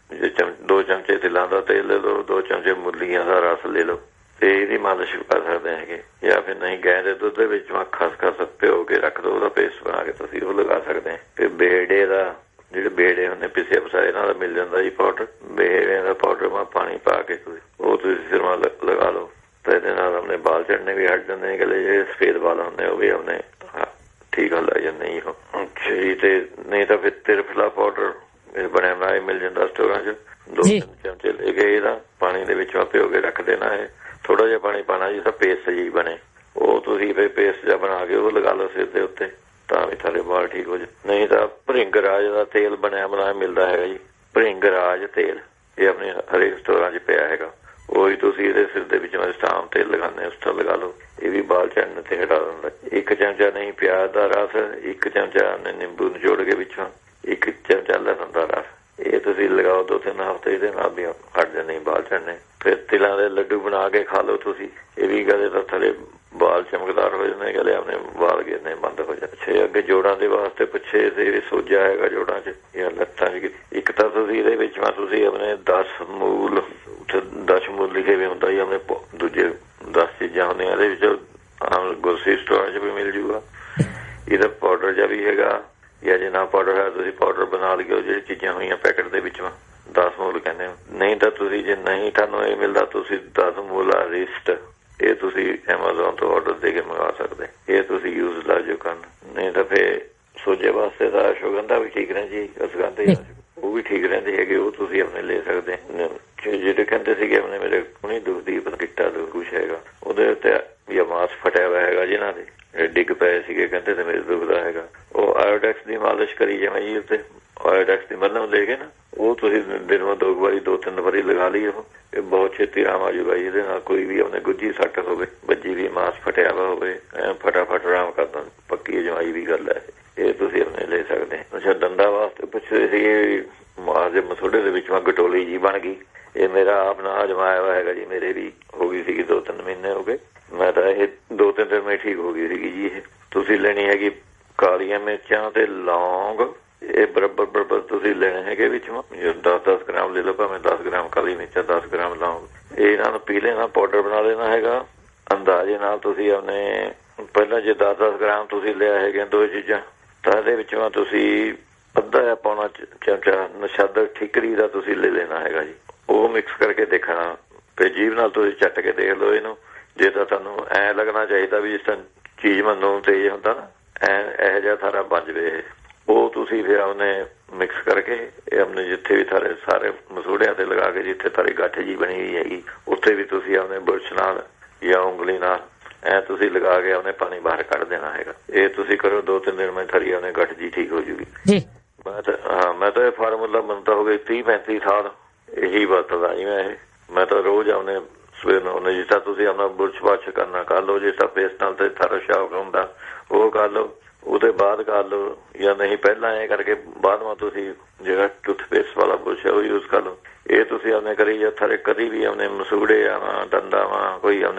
2 ਚਮਚੇ ਤਿਲਾਂ ਦਾ ਤੇਲ ਲੈ ਲਓ, 2 ਚਮਚੇ ਮੁੱਲੀਆਂ ਦਾ ਰਸ ਲੈ ਲਓ ਤੇ ਇਹਦੀ ਮਾਲਿਸ਼ ਕਰ ਸਕਦੇ ਹੈਗੇ। ਜਾਂ ਫਿਰ ਨਹੀਂ ਗਾਂ ਦੇ ਦੁੱਧ ਦੇ ਵਿੱਚ ਖਸਖਸ ਭਿਓ ਕੇ ਰੱਖ ਦਿਓ, ਉਹਦਾ ਪੇਸਟ ਬਣਾ ਕੇ ਤੁਸੀਂ ਉਹ ਲਗਾ ਸਕਦੇ। ਫਿਰ ਬੇੜੇ ਦਾ ਜਿਹੜੇ ਬੇੜੇ ਹੁੰਦੇ ਪਿਸੇ ਪਸਾਏ ਨਾਲ ਮਿਲ ਜਾਂਦਾ ਜੀ ਪਾਊਡਰ, ਬੇੜਿਆਂ ਦਾ ਪਾਊਡਰ ਪਾਣੀ ਪਾ ਕੇ ਉਹ ਤੁਸੀਂ ਸਿਰ ਨਾਲ ਲਗਾ ਲਓ ਤੇ ਇਹਦੇ ਨਾਲ ਆਪਣੇ ਬਾਲ ਝੜਨੇ ਵੀ ਹਟ ਜਾਂਦੇ ਨੇ। ਗਲੇ ਜਿਹੜੇ ਸਫੇਦ ਵਾਲ ਹੁੰਦੇ ਉਹ ਵੀ ਆਪਣੇ ਠੀਕ ਹੋ ਜਾਂਦੇ ਜੀ। ਅੱਛਾ ਜੀ, ਤੇ ਨਹੀਂ ਤਾਂ ਫਿਰ ਤਿਰਫਲਾ ਪਾਊਡਰ ਬਣਿਆ ਬਣਾਇਆ ਮਿਲ ਜਾਂਦਾ ਸਟੋਰਾਂ 'ਚ, 2-3 ਚਮਚੇ ਲੈ ਕੇ ਇਹਦਾ ਪਾਣੀ ਦੇ ਵਿੱਚ ਭਿਓ ਕੇ ਰੱਖ ਦੇਣਾ ਹੈ। ਥੋੜਾ ਜਿਹਾ ਪਾਣੀ ਪਾਣਾ ਜਿਸ ਤਰ੍ਹਾਂ ਪੇਸਟ ਜੀ ਬਣੇ, ਉਹ ਤੁਸੀਂ ਫਿਰ ਪੇਸਟ ਜਿਹਾ ਬਣਾ ਕੇ ਉਹ ਲਗਾ ਲਓ ਸਿਰ ਦੇ ਉੱਤੇ, ਤਾਂ ਵੀ ਤੁਹਾਡੇ ਵਾਲ ਠੀਕ ਹੋ ਜਾਏ। ਨਹੀਂ ਤਾਂ ਭਰਿੰਗਰਾਜ ਦਾ ਤੇਲ ਬਣਿਆ ਬਣਾਇਆ ਮਿਲਦਾ ਹੈਗਾ ਜੀ, ਭਰਿੰਗਰਾਜ ਤੇਲ, ਇਹ ਆਪਣੇ ਹਰੇਕ ਸਟੋਰਾਂ 'ਚ ਪਿਆ ਹੈਗਾ, ਉਹੀ ਤੁਸੀਂ ਇਹਦੇ ਸਿਰ ਦੇ ਵਿੱਚ ਸਟਾਮ ਤੇਲ ਲਗਾਉਂਦੇ ਉਸ ਤਰ੍ਹਾਂ ਲਗਾ ਲਓ, ਇਹ ਵੀ ਬਾਲ ਝੜਨ ਤੇ ਹਟਾ ਦਿੰਦਾ। 1 ਚਮਚਾ ਨਹੀਂ ਪਿਆਜ਼ ਦਾ ਰਸ, 1 ਚਮਚਾ ਨਿੰਬੂ ਨਿਚੋੜ ਕੇ ਵਿੱਚੋਂ, 1 ਚਮਚਾ ਲਸਣ ਦਾ ਰਸ, ਇਹ ਤੁਸੀਂ ਲਗਾਓ 2-3 ਹਫ਼ਤੇ, ਇਹਦੇ ਨਾਲ ਵੀ ਹਟ ਜਾਂਦੇ ਬਾਲ ਝੜਨੇ। ਫਿਰ ਤਿਲਾਂ ਦੇ ਲੱਡੂ ਬਣਾ ਕੇ ਖਾ ਲਓ ਤੁਸੀਂ, ਇਹ ਵੀ ਗਲੇ ਤੋਂ ਥੱਲੇ ਬਾਲ ਚਮਕਦਾਰ ਹੋ ਜਾਂਦੇ, ਗਲੇ ਆਪਣੇ ਬਾਲ ਗਿਰਨੇ ਬੰਦ ਹੋ ਜਾਂਦੇ। ਅੱਛਾ ਅੱਗੇ ਜੋੜਾਂ ਦੇ ਵਾਸਤੇ ਪਿੱਛੇ ਤੇ ਸੋਜਾ ਹੈਗਾ ਜੋੜਾਂ 'ਚ ਜਾਂ ਲੱਤਾਂ 'ਚ, ਇੱਕ ਤਾਂ ਤੁਸੀਂ ਇਹਦੇ ਵਿੱਚ ਤੁਸੀਂ ਆਪਣੇ 10 ਮੂਲ ਲਿਖੇ ਵੀ ਹੁੰਦਾ ਜੀ, ਆਪਣੇ ਦੂਜੇ 10 ਚੀਜ਼ਾਂ ਹੁੰਦੀਆਂ ਇਹਦੇ ਵਿੱਚ, ਆਮ ਗਰੋਸਰੀ ਸਟੋਰ 'ਚ ਵੀ ਮਿਲ ਜੂਗਾ। ਇਹਦਾ ਪਾਊਡਰ ਜਿਹਾ ਵੀ ਹੈਗਾ, ਜਾਂ ਜੇ ਨਾ ਪਾਊਡਰ ਹੈ ਤੁਸੀਂ ਪਾਊਡਰ ਬਣਾ ਲਿਓ, ਜਿਹੜੀ ਚੀਜ਼ਾਂ ਹੋਈਆਂ ਪੈਕਟ ਦੇ ਵਿੱਚ 10 ਮੂਲ ਕਹਿੰਦੇ ਹੋ। ਨਹੀਂ ਤਾਂ ਤੁਸੀਂ ਜੇ ਨਹੀਂ ਤੁਹਾਨੂੰ ਇਹ ਮਿਲਦਾ ਤੁਸੀਂ 10 ਮੂਲ ਰਿਸਟ, ਇਹ ਤੁਸੀਂ ਐਮਾਜ਼ੋਨ ਤੋਂ ਆਰਡਰ ਦੇ ਕੇ ਮੰਗਵਾ ਸਕਦੇ, ਇਹ ਤੁਸੀਂ ਯੂਜ਼ ਲਾ ਜੋ ਕਰਨ। ਨਹੀਂ ਤਾਂ ਫਿਰ ਸੋਜੇ ਵਾਸਤੇ ਤਾਂ ਅਸ਼ਵਗੰਧਾ ਵੀ ਠੀਕ ਰਹਿੰਦੀ, ਅਸ਼ਵਗੰਧਾ ਉਹ ਵੀ ਠੀਕ ਰਹਿੰਦੇ ਹੈਗੇ, ਉਹ ਤੁਸੀਂ ਆਪਣੇ ਲੈ ਸਕਦੇ। ਜਿਹੜੇ ਕਹਿੰਦੇ ਸੀਗੇ ਆਪਣੇ ਮੇਰੇ ਹੁਣੀ ਦੁਖਦੀ ਗਿੱਟਾ ਦੁੱਖ ਕੁਛ ਹੈਗਾ, ਉਹਦੇ ਉੱਤੇ ਜਾਂ ਮਾਸ ਫਟਿਆ ਹੋਇਆ ਹੈਗਾ, ਜਿਹਨਾਂ ਦੇ ਡਿੱਗ ਪਏ ਸੀਗੇ ਕਹਿੰਦੇ ਤੇ ਮੇਰੇ ਦੁਖਦਾ ਹੈਗਾ, ਉਹ ਆਇਓਡੈਕਸ ਦੀ ਮਾਲਿਸ਼ ਕਰੀ ਜਾਵੇਂ ਜੀ ਉੱਤੇ, ਆਇਓਡੈਕਸ ਦੀ ਮੱਲਮ ਲੈ ਕੇ ਨਾ, ਉਹ ਤੁਸੀਂ ਦਿਨ ਵਿੱਚ 2 ਵਾਰੀ 2-3 ਵਾਰੀ ਲਗਾ ਲਈ, ਉਹ ਇਹ ਬਹੁਤ ਛੇਤੀ ਆਰਾਮ ਆ ਜੂਗਾ। ਇਹਦੇ ਨਾਲ ਕੋਈ ਵੀ ਆਪਣੇ ਗੁੱਜੀ ਸੱਟ ਹੋਵੇ, ਵੱਜੀ ਵੀ ਮਾਸ ਫਟਿਆ ਵਾ ਹੋਵੇ, ਫਟਾਫਟ ਆਰਾਮ ਕਰਦਾ, ਪੱਕੀ ਅਜਮਾਈ ਵੀ ਗੱਲ ਹੈ, ਇਹ ਤੁਸੀਂ ਆਪਣੇ ਲੈ ਸਕਦੇ। ਅੱਛਾ ਦੰਦਾਂ ਵਾਸਤੇ ਪੁੱਛਦੇ ਸੀਗੇ, ਮਾਸ ਦੇ ਮਸੋੜੇ ਦੇ ਵਿੱਚ ਗਟੋਲੀ ਜੀ ਬਣ ਗਈ, ਇਹ ਮੇਰਾ ਆਪ ਨਾ ਅਜਮਾਇਆ ਹੋਇਆ ਹੈਗਾ ਜੀ, ਮੇਰੇ ਵੀ ਹੋ ਗਈ ਸੀਗੀ 2-3 ਮਹੀਨੇ ਹੋ ਗਏ, ਮੈਂ ਤਾਂ ਇਹ 2-3 ਦਿਨ ਵਿੱਚ ਠੀਕ ਹੋ ਗਈ ਸੀਗੀ ਜੀ। ਇਹ ਤੁਸੀਂ ਲੈਣੀ ਹੈਗੀ ਕਾਲੀਆਂ ਮਿਰਚਾਂ ਤੇ ਲੌਂਗ, ਇਹ ਬਰਾਬਰ ਤੁਸੀਂ ਲੈਣੇ ਹੈਗੇ ਵਿੱਚੋਂ 10-10 ਗ੍ਰਾਮ ਲੈ ਲਓ, ਭਾਵੇਂ 10 ਗ੍ਰਾਮ ਕਾਲੀ ਮਿਰਚਾਂ, 10 ਗ੍ਰਾਮ ਲੌਂਗ, ਇਹਨਾਂ ਨੂੰ ਪੀ ਲੈਣਾ, ਪਾਊਡਰ ਬਣਾ ਲੈਣਾ ਹੈਗਾ। ਅੰਦਾਜ਼ੇ ਨਾਲ ਤੁਸੀਂ ਆਪਣੇ ਪਹਿਲਾਂ ਜੇ 10-10 ਗ੍ਰਾਮ ਤੁਸੀਂ ਲਿਆ ਹੈਗੇ 2 ਚੀਜ਼ਾਂ, ਤਾਂ ਇਹਦੇ ਵਿੱਚੋਂ ਤੁਸੀਂ ਅੱਧਾ ਜਾਂ ਪੌਣਾ ਚਮਚਾ ਨਸ਼ਾਦ ਠੀਕਰੀ ਦਾ ਤੁਸੀਂ ਲੈ ਲੈਣਾ ਹੈਗਾ ਜੀ, ਉਹ ਮਿਕਸ ਕਰਕੇ ਦੇਖਣਾ, ਫਿਰ ਜੀਭ ਨਾਲ ਤੁਸੀਂ ਚੱਟ ਕੇ ਦੇਖ ਲਓ ਇਹਨੂੰ। ਜੇ ਤਾਂ ਤੁਹਾਨੂੰ ਐਂ ਲੱਗਣਾ ਚਾਹੀਦਾ ਵੀ ਜਿਸ ਤਰ੍ਹਾਂ ਚੀਜ਼ ਮੰਨੋਂ ਤੇਜ਼ ਹੁੰਦਾ ਨਾ, ਇਹੋ ਜਿਹਾ ਸਾਰਾ ਬਣ ਜਵੇ, ਉਹ ਤੁਸੀਂ ਫਿਰ ਉਹਨੇ ਮਿਕਸ ਕਰਕੇ ਇਹ ਆਪਣੇ ਜਿੱਥੇ ਵੀ ਸਾਰੇ ਮਸੂੜਿਆਂ ਤੇ ਲਗਾ ਕੇ, ਜਿੱਥੇ ਤਾਰੀ ਗੱਠ ਜੀ ਬਣੀ ਹੋਈ ਹੈਗੀ, ਉੱਥੇ ਵੀ ਤੁਸੀਂ ਆਪਣੇ ਬੁਰਸ਼ ਨਾਲ ਜਾਂ ਉਂਗਲੀ ਨਾਲ ਐ ਤੁਸੀਂ ਲਗਾ ਕੇ ਉਹਨੇ ਪਾਣੀ ਬਾਹਰ ਕੱਢ ਦੇਣਾ ਹੈਗਾ। ਇਹ ਤੁਸੀਂ ਕਰੋ 2-3 ਦਿਨ ਮੈਂ ਥਰੀ ਉਹਨੇ ਗੱਠ ਜੀ ਠੀਕ ਹੋ ਜੂਗੀ। ਮੈਂ ਤਾਂ ਇਹ ਫਾਰਮੂਲਾ ਮੰਨਦਾ ਹੋ ਗਈ 30-35 ਸਾਲ ਇਹੀ ਵਰਤਦਾ ਜੀ ਮੈਂ ਤਾਂ ਰੋਜ਼ ਆਉਣੇ ਸਵੇਰ ਨੂੰ, ਜਿਸ ਤਰ੍ਹਾਂ ਤੁਸੀਂ ਆਪਣਾ ਬੁਰਸ਼ ਬਾਸ਼ ਕਰਨਾ ਕਰ ਲਓ, ਜਿਸ ਤਰ੍ਹਾਂ ਪੇਸਟ ਨਾਲ ਤੇ ਸਾਰਾ ਸ਼ਾਕ ਹੁੰਦਾ ਉਹ ਕਰ ਲਓ, ਉਹਦੇ ਬਾਅਦ ਕਰ ਲਓ, ਜਾਂ ਨਹੀਂ ਪਹਿਲਾਂ ਐ ਕਰਕੇ ਬਾਅਦ ਵਿੱਚ ਤੁਸੀਂ ਜਿਹੜਾ ਟੂਥਪੇਸਟ ਵਾਲਾ ਬੁਰਸ਼ ਹੈ ਉਹ ਯੂਜ਼ ਕਰ ਲਓ। ਇਹ ਤੁਸੀਂ ਆਪਣੇ ਕਰੀ ਜਾਂ ਥਰੇ ਕਦੀ ਵੀ ਆਪਣੇ ਮਸੂੜੇ ਆਵਾਂ ਦੰਦਾਂ ਵਾਂ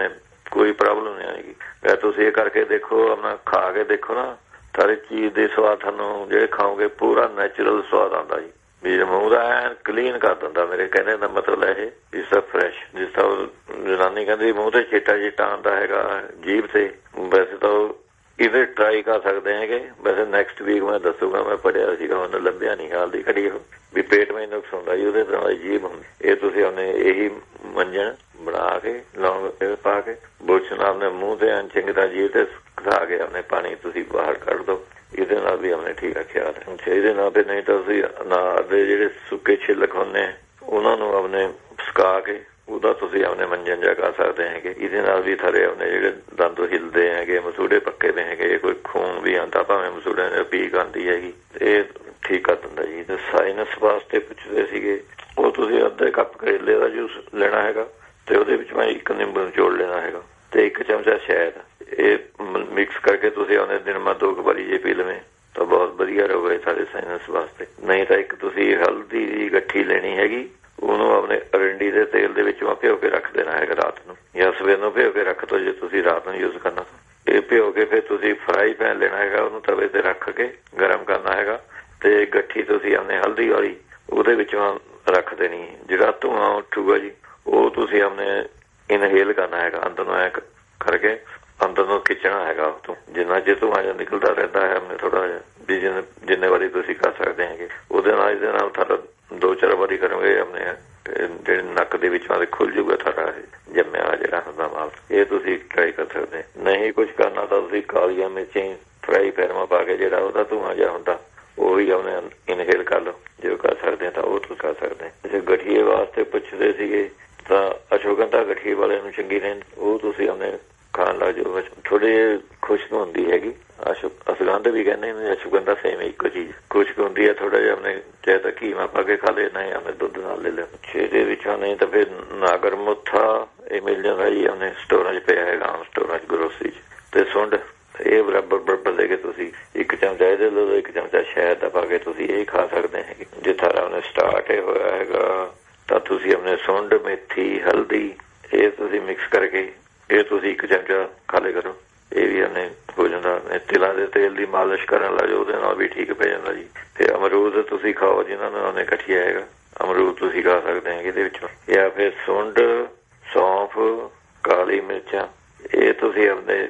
ਕੋਈ ਪ੍ਰੋਬਲਮ ਨਹੀਂ ਆਏਗੀ। ਤੁਸੀਂ ਇਹ ਕਰਕੇ ਦੇਖੋ, ਆਪਣਾ ਖਾ ਕੇ ਦੇਖੋ ਨਾ, ਸਾਰੀ ਚੀਜ਼ ਦੇ ਸਵਾਦ ਤੁਹਾਨੂੰ ਜਿਹੜੇ ਖਾਓਗੇ ਪੂਰਾ ਨੈਚੁਰਲ ਸਵਾਦ ਆਉਂਦਾ ਜੀ। ਵੀ ਮੂੰਹ ਦਾ ਐਨ ਕਲੀਨ ਕਰ ਦਿੰਦਾ। ਮੇਰੇ ਕਹਿੰਦੇ ਦਾ ਮਤਲਬ ਇਹ ਜਿਸ ਤਰ੍ਹਾਂ ਫਰੈਸ਼, ਜਿਸ ਤਰ੍ਹਾਂ ਜਨਾਨੀ ਕਹਿੰਦੀ ਮੂੰਹ ਤੇ ਛਿੱਟਾ ਆਉਂਦਾ ਹੈਗਾ ਜੀਭ ਤੇ, ਵੈਸੇ ਤਾਂ ਇਹਦੇ ਟਰਾਈ ਕਰ ਸਕਦੇ ਹੈਗੇ। ਵੈਸੇ ਨੈਕਸਟ ਵੀਕ ਮੈਂ ਦੱਸੂਗਾ, ਮੈਂ ਪੜ੍ਹਿਆ ਸੀਗਾ, ਉਹਨੂੰ ਲੱਭਿਆ ਨਹੀਂ ਹਾਲ ਦੀ ਘੜੀ ਉਹ ਵੀ ਪੇਟ ਵਿੱਚ ਨੁਕਸ ਹੁੰਦਾ ਜੀ ਉਹਦੇ ਤਰ੍ਹਾਂ ਜੀਭ ਹੁੰਦੀ। ਇਹ ਤੁਸੀਂ ਉਹਨੇ ਇਹੀ ਮੰਜਣ ਬਣਾ ਕੇ ਲੌਂਗ ਪਾ ਕੇ ਬੁਰਸ਼ ਨਾਲ ਆਪਣੇ ਮੂੰਹ ਤੇ ਐਨ ਚੰਗੀ ਤਰ੍ਹਾਂ ਜੀਭ ਤੇ ਖਾ ਕੇ ਆਪਣੇ ਪਾਣੀ ਤੁਸੀਂ ਬਾਹਰ ਕੱਢ ਦਿਓ। ਇਹਦੇ ਨਾਲ ਵੀ ਆਪਣੇ ਠੀਕ ਆ ਖਿਆਲ ਹੈ। ਇਹਦੇ ਨਾਲ ਤੇ ਨਹੀਂ ਤਾਂ ਤੁਸੀਂ ਅਨਾਰ ਦੇ ਜਿਹੜੇ ਸੁੱਕੇ ਛਿੱਲਕ ਹੁੰਦੇ ਉਹਨਾਂ ਨੂੰ ਆਪਣੇ ਸੁਕਾ ਕੇ ਉਹਦਾ ਤੁਸੀਂ ਆਪਣੇ ਮੰਜਨ ਜਾ ਕਰ ਸਕਦੇ ਹੈਗੇ। ਇਹਦੇ ਨਾਲ ਵੀ ਥਰੇ ਆਪਣੇ ਜਿਹੜੇ ਦੰਦ ਹਿਲਦੇ ਹੈਗੇ, ਮਸੂੜੇ ਪੱਕੇ ਦੇ ਹੈਗੇ, ਕੋਈ ਖੂਨ ਵੀ ਆਉਂਦਾ ਭਾਵੇਂ ਮਸੂੜੇ ਨੇ ਪੀਕ ਆਉਂਦੀ ਹੈਗੀ, ਇਹ ਠੀਕ ਕਰ ਦਿੰਦਾ ਜੀ। ਤੇ ਸਾਈਨਸ ਵਾਸਤੇ ਪੁੱਛਦੇ ਸੀਗੇ, ਉਹ ਤੁਸੀਂ ਅੱਧੇ ਕੱਪ ਕਰੇਲੇ ਦਾ ਜੂਸ ਲੈਣਾ ਹੈਗਾ ਤੇ ਉਹਦੇ ਵਿੱਚ ਮੈਂ 1 ਨਿੰਬੂ ਨਿਚੋੜ ਲੈਣਾ ਹੈਗਾ ਤੇ 1 ਚਮਚਾ ਸ਼ਹਿਦ। ਇਹ ਮਿਕਸ ਕਰਕੇ ਤੁਸੀਂ ਉਹਨੇ ਦਿਨ ਮਾ 2 ਵਾਰੀ ਜੇ ਪੀ ਲਵੇਂ ਤਾਂ ਬਹੁਤ ਵਧੀਆ ਰਹੂਗਾ ਸਾਡੇ ਸਾਈਨਸ ਵਾਸਤੇ। ਨਹੀਂ ਤਾਂ ਇੱਕ ਤੁਸੀਂ ਹਲਦੀ ਦੀ ਗੱਠੀ ਲੈਣੀ ਹੈਗੀ, ਉਹਨੂੰ ਆਪਣੇ ਅਰੰਡੀ ਦੇ ਤੇਲ ਦੇ ਵਿੱਚ ਭਿਓ ਕੇ ਰੱਖ ਦੇਣਾ ਹੈਗਾ ਰਾਤ ਨੂੰ, ਜਾਂ ਸਵੇਰ ਨੂੰ ਭਿਓ ਕੇ ਰੱਖ ਦੋ ਜੇ ਤੁਸੀਂ ਰਾਤ ਨੂੰ ਯੂਜ਼ ਕਰਨਾ। ਇਹ ਭਿਓ ਕੇ ਫਿਰ ਤੁਸੀਂ ਫਰਾਈ ਪੈਨ ਲੈਣਾ ਹੈਗਾ, ਉਹਨੂੰ ਤਵੇ ਤੇ ਰੱਖ ਕੇ ਗਰਮ ਕਰਨਾ ਹੈਗਾ ਤੇ ਗੱਠੀ ਤੁਸੀਂ ਆਪਣੇ ਹਲਦੀ ਵਾਲੀ ਉਹਦੇ ਵਿੱਚ ਰੱਖ ਦੇਣੀ। ਜਿਹੜਾ ਧੂੰਆਂ ਉੱਠੂਗਾ ਜੀ ਉਹ ਤੁਸੀਂ ਆਪਣੇ ਇਨਹੇਲ ਕਰਨਾ ਹੈਗਾ, ਅੰਦਰ ਨੂੰ ਐ ਕਰਕੇ ਅੰਦਰ ਨੂੰ ਖਿੱਚਣਾ ਹੈਗਾ। ਉਹ ਤੋਂ ਜਿੰਨਾ ਜੇ ਧੂੰਆਂ ਨਿਕਲਦਾ ਰਹਿੰਦਾ ਹੈ ਆਪਣੇ ਥੋੜਾ ਜਿਹਾ ਵੀ ਜਿੰਨੇ ਵਾਰੀ ਤੁਸੀਂ ਕਰ ਸਕਦੇ ਹੈਗੇ। ਉਹਦੇ ਨਾਲ ਇਹਦੇ ਨਾਲ ਤੁਹਾਡਾ 2-4 ਵਾਰੀ ਕਰੋਗੇ ਆਪਣੇ ਜਿਹੜੇ ਨੱਕ ਦੇ ਵਿੱਚ ਖੁੱਲ ਜੂਗਾ ਤੁਹਾਡਾ ਜੰਮਿਆ ਜਿਹੜਾ ਹੁੰਦਾ ਮਾਲ। ਇਹ ਤੁਸੀਂ ਟਰਾਈ ਕਰ ਸਕਦੇ। ਨਹੀਂ ਕੁਝ ਕਰਨਾ ਤਾਂ ਤੁਸੀਂ ਕਾਲੀਆਂ ਮਿਰਚਾਂ ਫਰਾਈ ਪੈਨ ਪਾ ਕੇ ਜਿਹੜਾ ਉਹਦਾ ਧੂੰਆਂ ਜਿਹਾ ਹੁੰਦਾ ਉਹ ਵੀ ਆਪਣੇ ਇਨਹੇਲ ਕਰ ਲਓ। ਜੇ ਕਰ ਸਕਦੇ ਤਾਂ ਉਹ ਤੁਸੀਂ ਕਰ ਸਕਦੇ। ਜੇ ਗਠੀਏ ਵਾਸਤੇ ਪੁੱਛਦੇ ਸੀਗੇ ਤਾਂ ਅਸ਼ਵਗੰਧਾ ਗਠੀਏ ਵਾਲੇ ਨੂੰ ਚੰਗੀ ਰਹਿੰਦੀ, ਉਹ ਤੁਸੀਂ ਆਪਣੇ ਖਾਣ ਲੱਗ ਜਾਓ। ਥੋੜੀ ਖੁਸ਼ਕ ਹੁੰਦੀ ਹੈਗੀ, ਅਸ਼ਵਗੰਧ ਵੀ ਕਹਿੰਦੇ ਨੇ, ਅਸ਼ਵਗੰਧਾ ਸੇਮ ਇੱਕੋ ਚੀਜ਼। ਖੁਸ਼ਕ ਹੁੰਦੀ ਹੈ, ਥੋੜਾ ਜਿਹਾ ਆਪਣੇ ਚਾਹੇ ਤਾਂ ਘੀਮਾ ਪਾ ਕੇ ਖਾ ਲੈਣਾ ਹੈ, ਆਪਣੇ ਦੁੱਧ ਨਾਲ ਲੈ ਲਿਆ। ਛੇ ਵਿੱਚੋਂ ਨਹੀਂ ਤਾਂ ਫਿਰ ਨਾਗਰ ਮੁੱਠਾ ਇਹ ਮਿਲ ਜਾਂਦਾ ਜੀ ਆਪਣੇ ਸਟੋਰਾਂ 'ਚ ਪਿਆ ਹੈਗਾ, ਆਮ ਸਟੋਰਾਂ 'ਚ ਗਰੋਸਰੀ 'ਚ। ਤੇ ਸੁੰਡ ਇਹ ਬਰਾਬਰ ਦੇ ਕੇ ਤੁਸੀਂ 1 ਚਮਚਾ ਇਹਦੇ ਲਓ, 1 ਚਮਚਾ ਸ਼ਹਿਦ ਦਾ ਪਾ ਕੇ ਤੁਸੀਂ ਇਹ ਖਾ ਸਕਦੇ ਹੈਗੇ। ਜੇ ਤੁਹਾਡਾ ਉਹਨੇ ਸਟਾਰਟ ਹੋਇਆ ਹੈਗਾ ਤਾਂ ਤੁਸੀਂ ਆਪਣੇ ਸੁੰਡ, ਮੇਥੀ, ਹਲਦੀ ਇਹ ਤੁਸੀਂ ਮਿਕਸ ਕਰਕੇ ਇਹ ਤੁਸੀਂ 1 ਚਮਚਾ ਖਾ ਲਿਆ ਕਰੋ। ਇਹ ਵੀ ਉਹਨੇ ਹੋ ਜਾਂਦਾ। ਤਿਲਾਂ ਦੇ ਤੇਲ ਦੀ ਮਾਲਿਸ਼ ਕਰਨ ਲੱਗ ਜਾਓ, ਉਹਦੇ ਨਾਲ ਵੀ ਠੀਕ ਪੈ ਜਾਂਦਾ ਜੀ। ਤੇ ਅਮਰੂਦ ਤੁਸੀਂ ਖਾਓ, ਜਿਹਨਾਂ ਨੂੰ ਉਹਨੇ ਗਠੀਆ ਹੈਗਾ, ਅਮਰੂਦ ਤੁਸੀਂ ਖਾ ਸਕਦੇ ਹੈਗੇ ਇਹਦੇ ਵਿੱਚੋਂ। ਜਾਂ ਫਿਰ ਸੁੰਡ, ਸੌਂਫ, ਕਾਲੀ ਮਿਰਚਾਂ ਇਹ ਤੁਸੀਂ ਆਪਣੇ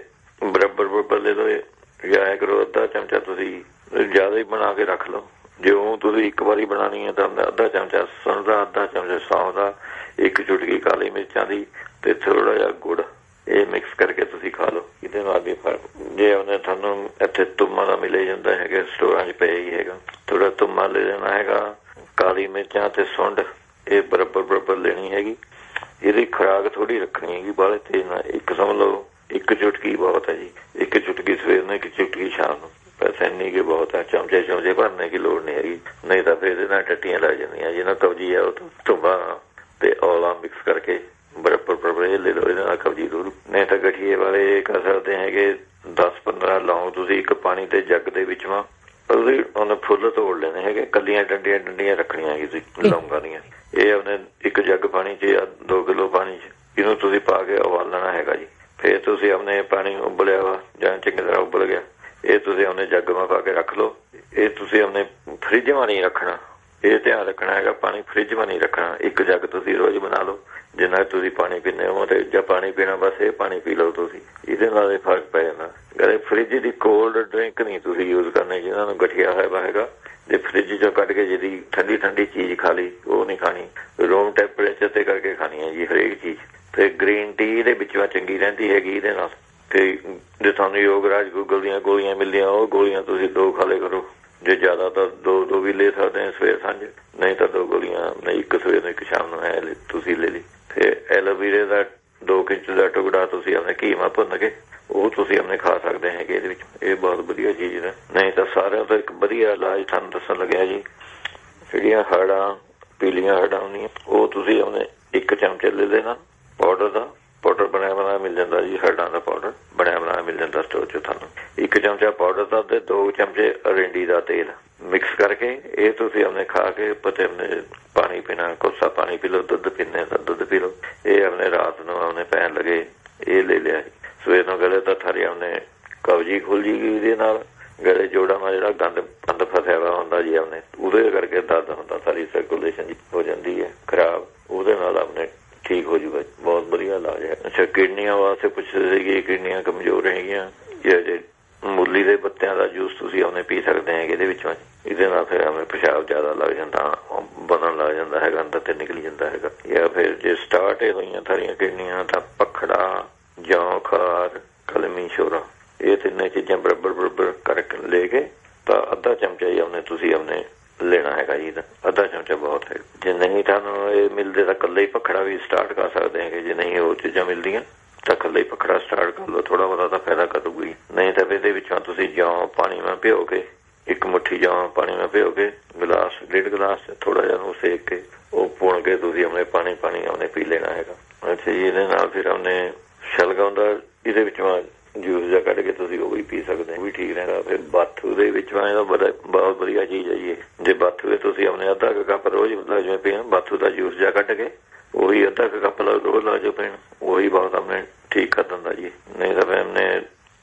ਬਰਾਬਰ ਲੈ ਲਓ। ਜਾਂ ਇਹ ਕਰੋ ਅੱਧਾ ਚਮਚਾ ਤੁਸੀਂ ਜ਼ਿਆਦਾ ਹੀ ਬਣਾ ਕੇ ਰੱਖ ਲਓ। ਜੇ ਤੁਸੀਂ 1 ਵਾਰੀ ਬਣਾਉਣੀ ਹੈ ਤਾਂ ਅੱਧਾ ਚਮਚਾ ਸੁੰਡ ਦਾ, ਅੱਧਾ ਚਮਚਾ ਸੌਂਫ ਦਾ, 1 ਚੁਟਕੀ ਕਾਲੀ ਮਿਰਚਾਂ ਦੀ ਤੇ ਥੋੜਾ ਜਿਹਾ ਗੁੜ, ਇਹ ਮਿਕਸ ਕਰਕੇ ਤੁਸੀਂ ਖਾ ਲਓ। ਇਹਦੇ ਨਾਲ ਵੀ ਫਰਕ। ਜੇ ਉਹਨੇ ਤੁਹਾਨੂੰ ਇੱਥੇ ਤੁੰਮਾ ਦਾ ਮਿਲੇ ਜਾਂਦਾ ਹੈਗਾ, ਸਟੋਰਾਂ 'ਚ ਪਿਆ ਹੀ ਹੈਗਾ, ਥੋੜਾ ਤੁੰਮਾ ਲੈ ਲੈਣਾ ਹੈਗਾ। ਕਾਲੀ ਮਿਰਚਾਂ ਤੇ ਸੁੰਡ ਇਹ ਬਰਾਬਰ ਲੈਣੀ ਹੈਗੀ। ਇਹਦੀ ਖੁਰਾਕ ਥੋੜੀ ਰੱਖਣੀ ਹੈਗੀ, ਬਾਹਲੇ ਤੇਜ਼ ਨਾਲ। 1 ਸਮਝ ਲਓ 1 ਚੁਟਕੀ ਬਹੁਤ ਹੈ ਜੀ, 1 ਚੁਟਕੀ ਸਵੇਰ ਨੂੰ, 1 ਚੁਟਕੀ ਸ਼ਾਮ ਨੂੰ, ਬਸ ਇੰਨੀ ਕੀ ਬਹੁਤ ਹੈ। ਚਮਚੇ ਭਰਨੇ ਦੀ ਲੋੜ ਨਹੀਂ ਹੈਗੀ, ਨਹੀਂ ਤਾਂ ਫਿਰ ਇਹਦੇ ਨਾਲ ਟੱਟੀਆਂ ਲੱਗ ਜਾਂਦੀਆਂ। ਜਿਹਨਾਂ ਕਬਜੀ ਹੈ ਉਹ ਤੁੰਬਾ ਤੇ ਔਲਾ ਮਿਕਸ ਕਰਕੇ ਬਰਾਬਰ ਇਹ ਲੈ ਲਓ, ਇਹਦੇ ਨਾਲ ਕਬਜੀ ਦੂਰ। ਨਹੀਂ ਤਾਂ ਗਠੀਏ ਵਾਲੇ ਕਰ ਸਕਦੇ ਹੈਗੇ 10-15 ਲੌਂਗ ਤੁਸੀਂ 1 ਪਾਣੀ ਦੇ ਜੱਗ ਦੇ ਵਿੱਚ ਤੁਸੀਂ ਉਹਨੇ ਫੁੱਲ ਤੋੜ ਲੈਣੇ ਹੈਗੇ, ਕੱਲੀਆਂ ਡੰਡੀਆਂ ਰੱਖਣੀਆਂ ਹੈਗੀ ਤੁਸੀਂ ਲੌਂਗਾਂ ਦੀਆਂ। ਇਹ ਉਹਨੇ 1 ਜੱਗ ਪਾਣੀ 'ਚ ਜਾਂ 2 ਕਿਲੋ ਪਾਣੀ 'ਚ ਇਹਨੂੰ ਤੁਸੀਂ ਪਾ ਕੇ ਉਬਾਲਣਾ ਹੈਗਾ ਜੀ। ਫਿਰ ਤੁਸੀਂ ਆਪਣੇ ਪਾਣੀ ਉਬਲਿਆ ਵਾ ਜਾਂ ਚੰਗੀ ਤਰ੍ਹਾਂ ਉਬਲ ਗਿਆ, ਇਹ ਤੁਸੀਂ ਉਹਨੇ ਜੱਗ ਮਾ ਪਾ ਕੇ ਰੱਖ ਲਓ। ਇਹ ਤੁਸੀਂ ਆਪਣੇ ਫਰਿੱਜ ਮਾ ਨਹੀਂ ਰੱਖਣਾ, ਇਹ ਧਿਆਨ ਰੱਖਣਾ ਹੈਗਾ, ਪਾਣੀ ਫਰਿੱਜ ਮਾ ਨਹੀਂ ਰੱਖਣਾ। 1 ਜੱਗ ਤੁਸੀਂ ਰੋਜ਼ ਬਣਾ ਲਓ, ਜਿੰਨਾ ਤੁਸੀਂ ਪਾਣੀ ਪੀਂਦੇ ਹੋ ਤੇ ਜਾਂ ਪਾਣੀ ਪੀਣਾ ਬਸ ਇਹ ਪਾਣੀ ਪੀ ਲਓ ਤੁਸੀਂ, ਇਹਦੇ ਨਾਲ ਇਹ ਫਰਕ ਪੈ ਜਾਂਦਾ। ਅਗਰ ਫਰਿੱਜ ਦੀ ਕੋਲਡ ਡਰਿੰਕ ਨਹੀਂ ਤੁਸੀਂ ਯੂਜ਼ ਕਰਨੀ, ਜਿਹਨਾਂ ਨੂੰ ਗਠੀਆ ਹੋਇਆ ਹੈਗਾ। ਜੇ ਫਰਿੱਜ 'ਚੋਂ ਕੱਢ ਕੇ ਜਿਹਦੀ ਠੰਡੀ ਚੀਜ਼ ਖਾ ਲਈ ਉਹ ਨਹੀਂ ਖਾਣੀ, ਰੂਮ ਟੈਂਪਰੇਚਰ ਤੇ ਕਰਕੇ ਖਾਣੀ ਹੈ ਜੀ ਹਰੇਕ ਚੀਜ਼। ਤੇ ਗ੍ਰੀਨ ਟੀ ਇਹਦੇ ਵਿੱਚੋਂ ਚੰਗੀ ਰਹਿੰਦੀ ਹੈਗੀ ਇਹਦੇ ਨਾਲ। ਤੇ ਜੇ ਤੁਹਾਨੂੰ ਯੋਗਰਾਜ ਗੂਗਲ ਦੀਆਂ ਗੋਲੀਆਂ ਮਿਲਦੀਆਂ ਉਹ ਗੋਲੀਆਂ ਤੁਸੀਂ 2 ਖਾ ਲਿਆ ਕਰੋ। ਜੇ ਜ਼ਿਆਦਾ ਤਾਂ 2 ਵੀ ਲੈ ਸਕਦੇ ਸਵੇਰ ਸਾਂਝ, ਨਹੀਂ ਤਾਂ 2 ਗੋਲੀਆਂ, ਨਹੀਂ 1 ਸਵੇਰ ਨੂੰ 1 ਸ਼ਾਮ ਨੂੰ ਐ ਤੁਸੀਂ ਲੈ ਲਈ। ਤੇ ਐਲੋਵੀਰੇ ਦਾ 2 ਇੰਚ ਦਾ ਟੁਕੜਾ ਤੁਸੀਂ ਆਪਣੇ ਘੀਮਾ ਭੁੰਨ ਕੇ ਉਹ ਤੁਸੀਂ ਆਪਣੇ ਖਾ ਸਕਦੇ ਹੈਗੇ ਇਹਦੇ ਵਿੱਚ। ਇਹ ਬਹੁਤ ਵਧੀਆ ਚੀਜ਼ ਹੈ। ਨਹੀਂ ਤਾਂ ਸਾਰਿਆਂ ਤੋਂ ਇੱਕ ਵਧੀਆ ਇਲਾਜ ਤੁਹਾਨੂੰ ਦੱਸਣ ਲੱਗਿਆ ਜੀ, ਜਿਹੜੀਆਂ ਹੜਾਂ, ਪੀਲੀਆਂ ਹੜਾਂ ਹੁੰਦੀਆਂ ਉਹ ਤੁਸੀਂ ਆਪਣੇ 1 ਚਮਚਾ ਲੈ ਲੈਣਾ ਪਾਊਡਰ ਦਾ, ਪਾਊਡਰ ਬਣਿਆ ਬਣਾਇਆ ਮਿਲ ਜਾਂਦਾ ਜੀ, ਹਰੜਾਂ ਦਾ ਪਾਊਡਰ ਬਣਿਆ ਬਣਾਇਆ ਮਿਲ ਜਾਂਦਾ ਸਟੋਰ 'ਚ ਤੁਹਾਨੂੰ। 1 ਚਮਚਾ ਪਾਊਡਰ ਦਾ ਤੇ 2 ਚਮਚੇ ਅਰਿੰਡੀ ਦਾ ਤੇਲ ਮਿਕਸ ਕਰਕੇ ਇਹ ਤੁਸੀਂ ਆਪਣੇ ਖਾ ਕੇ ਪਤੇ ਆਪਣੇ ਪਾਣੀ ਪੀਣਾ, ਕੋਸਾ ਪਾਣੀ ਪੀ ਲਓ, ਦੁੱਧ ਪੀਣੇ ਤਾਂ ਦੁੱਧ ਪੀ ਲਓ। ਇਹ ਆਪਣੇ ਰਾਤ ਨੂੰ ਆਪਣੇ ਪੈਣ ਲੱਗੇ ਇਹ ਲੈ ਲਿਆ। ਸਵੇਰ ਨੂੰ ਗਲੇ ਤਾਂ ਥਾਰੀ ਆਪਣੇ ਕਬਜੀ ਖੁੱਲ ਜੀਗੀ, ਇਹਦੇ ਨਾਲ ਗਲੇ ਜੋੜਾਂ ਨਾਲ ਜਿਹੜਾ ਗੰਦ ਫਸਿਆ ਵਾ ਹੁੰਦਾ ਜੀ ਆਪਣੇ, ਉਹਦੇ ਕਰਕੇ ਦਰਦ ਹੁੰਦਾ, ਸਾਰੀ ਸਰਕੂਲੇਸ਼ਨ ਹੋ ਜਾਂਦੀ ਹੈ ਖਰਾਬ, ਉਹਦੇ ਨਾਲ ਆਪਣੇ ਠੀਕ ਹੋ ਜੂਗਾ। ਬਹੁਤ ਵਧੀਆ ਇਲਾਜ ਹੈ। ਅੱਛਾ, ਕਿਡਨੀਆਂ ਵਾਸਤੇ ਪੁੱਛਦੇ ਸੀਗੇ, ਕਿਡਨੀਆਂ ਕਮਜ਼ੋਰ ਹੈਗੀਆਂ, ਜੇ ਮੂਲੀ ਦੇ ਪੱਤਿਆਂ ਦਾ ਜੂਸ ਤੁਸੀਂ ਆਪਣੇ ਪੀ ਸਕਦੇ ਹੈਗੇ ਇਹਦੇ ਵਿੱਚੋਂ। ਇਹਦੇ ਨਾਲ ਫਿਰ ਆਪਣੇ ਪਿਸ਼ਾਬ ਜ਼ਿਆਦਾ ਲੱਗ ਜਾਂਦਾ, ਬਣਨ ਲੱਗ ਜਾਂਦਾ ਹੈਗਾ, ਅੰਦਰ ਤੇ ਨਿਕਲ ਜਾਂਦਾ ਹੈਗਾ। ਜਾਂ ਫਿਰ ਜੇ ਸਟਾਰਟ ਹੋਈਆਂ ਸਾਰੀਆਂ ਕਿਡਨੀਆਂ ਤਾਂ ਪਖੜਾ, ਜੌਂ ਖਾਰ, ਕਲਮੀ ਸ਼ੋਰਾ, ਇਹ ਤਿੰਨੇ ਚੀਜ਼ਾਂ ਬਰਾਬਰ ਕਰਕੇ ਲੈ ਕੇ ਤਾਂ ਅੱਧਾ ਚਮਚਾ ਹੀ ਆਪਣੇ ਤੁਸੀਂ ਆਪਣੇ ਲੈਣਾ ਹੈਗਾ ਜੀ। ਅੱਧਾ ਚਮਚਾ ਬਹੁਤ ਹੈ। ਜੇ ਨਹੀਂ ਤੁਹਾਨੂੰ ਇਹ ਮਿਲਦੇ ਤਾਂ ਇਕੱਲੇ ਹੀ ਪਖੜਾ ਵੀ ਸਟਾਰਟ ਕਰ ਸਕਦੇ ਹੈਗੇ। ਜੇ ਨਹੀਂ ਉਹ ਚੀਜ਼ਾਂ ਮਿਲਦੀਆਂ ਤਾਂ ਇਕੱਲੇ ਹੀ ਪਖੜਾ ਸਟਾਰਟ ਕਰ ਲਓ, ਥੋੜਾ ਬਹੁਤਾ ਤਾਂ ਫਾਇਦਾ ਕਰੂਗੀ। ਨਹੀਂ ਤਾਂ ਇਹਦੇ ਵਿੱਚੋਂ ਤੁਸੀਂ ਜੌਂ ਪਾਣੀ ਨਾਲ ਭਿਓ ਕੇ, 1 ਮੁੱਠੀ ਜੌਂ ਪਾਣੀ ਨਾਲ ਭਿਓ ਕੇ ਗਲਾਸ 1.5 ਗਲਾਸ ਥੋੜਾ ਜਿਹਾ ਨੂੰ ਸੇਕ ਕੇ ਉਹ ਪੁਣ ਕੇ ਤੁਸੀਂ ਆਪਣੇ ਪਾਣੀ ਆਪਣੇ ਪੀ ਲੈਣਾ ਹੈਗਾ। ਅੱਛਾ ਜੀ, ਇਹਦੇ ਨਾਲ ਫਿਰ ਆਪਣੇ ਸ਼ਲਗਮ ਦਾ ਇਹਦੇ ਵਿੱਚੋਂ ਜੂਸ ਜਿਹਾ ਕੱਢ ਕੇ ਤੁਸੀਂ ਉਹ ਵੀ ਪੀ ਸਕਦੇ, ਉਹ ਵੀ ਠੀਕ ਰਹਿੰਦਾ। ਫਿਰ ਬਾਥੂ ਦੇ ਵਿੱਚ ਇਹਦਾ ਬਹੁਤ ਵਧੀਆ ਚੀਜ਼ ਹੈ ਜੀ। ਜੇ ਬਾਥੂ ਦੇ ਤੁਸੀਂ ਆਪਣੇ ਅੱਧਾ ਕੱਪ ਰੋਜ਼ ਜਿਵੇਂ ਪੀਣ, ਬਾਥੂ ਦਾ ਜੂਸ ਜਿਹਾ ਕੱਢ ਕੇ ਉਹੀ ਅੱਧਾ ਕੱਪ ਰੋਜ਼ ਲਾ ਜੋ ਪੀਣ, ਉਹੀ ਬਹੁਤ ਆਪਣੇ ਠੀਕ ਕਰ ਦਿੰਦਾ ਜੀ। ਨਹੀਂ ਤਾਂ ਫਿਰ ਆਪਣੇ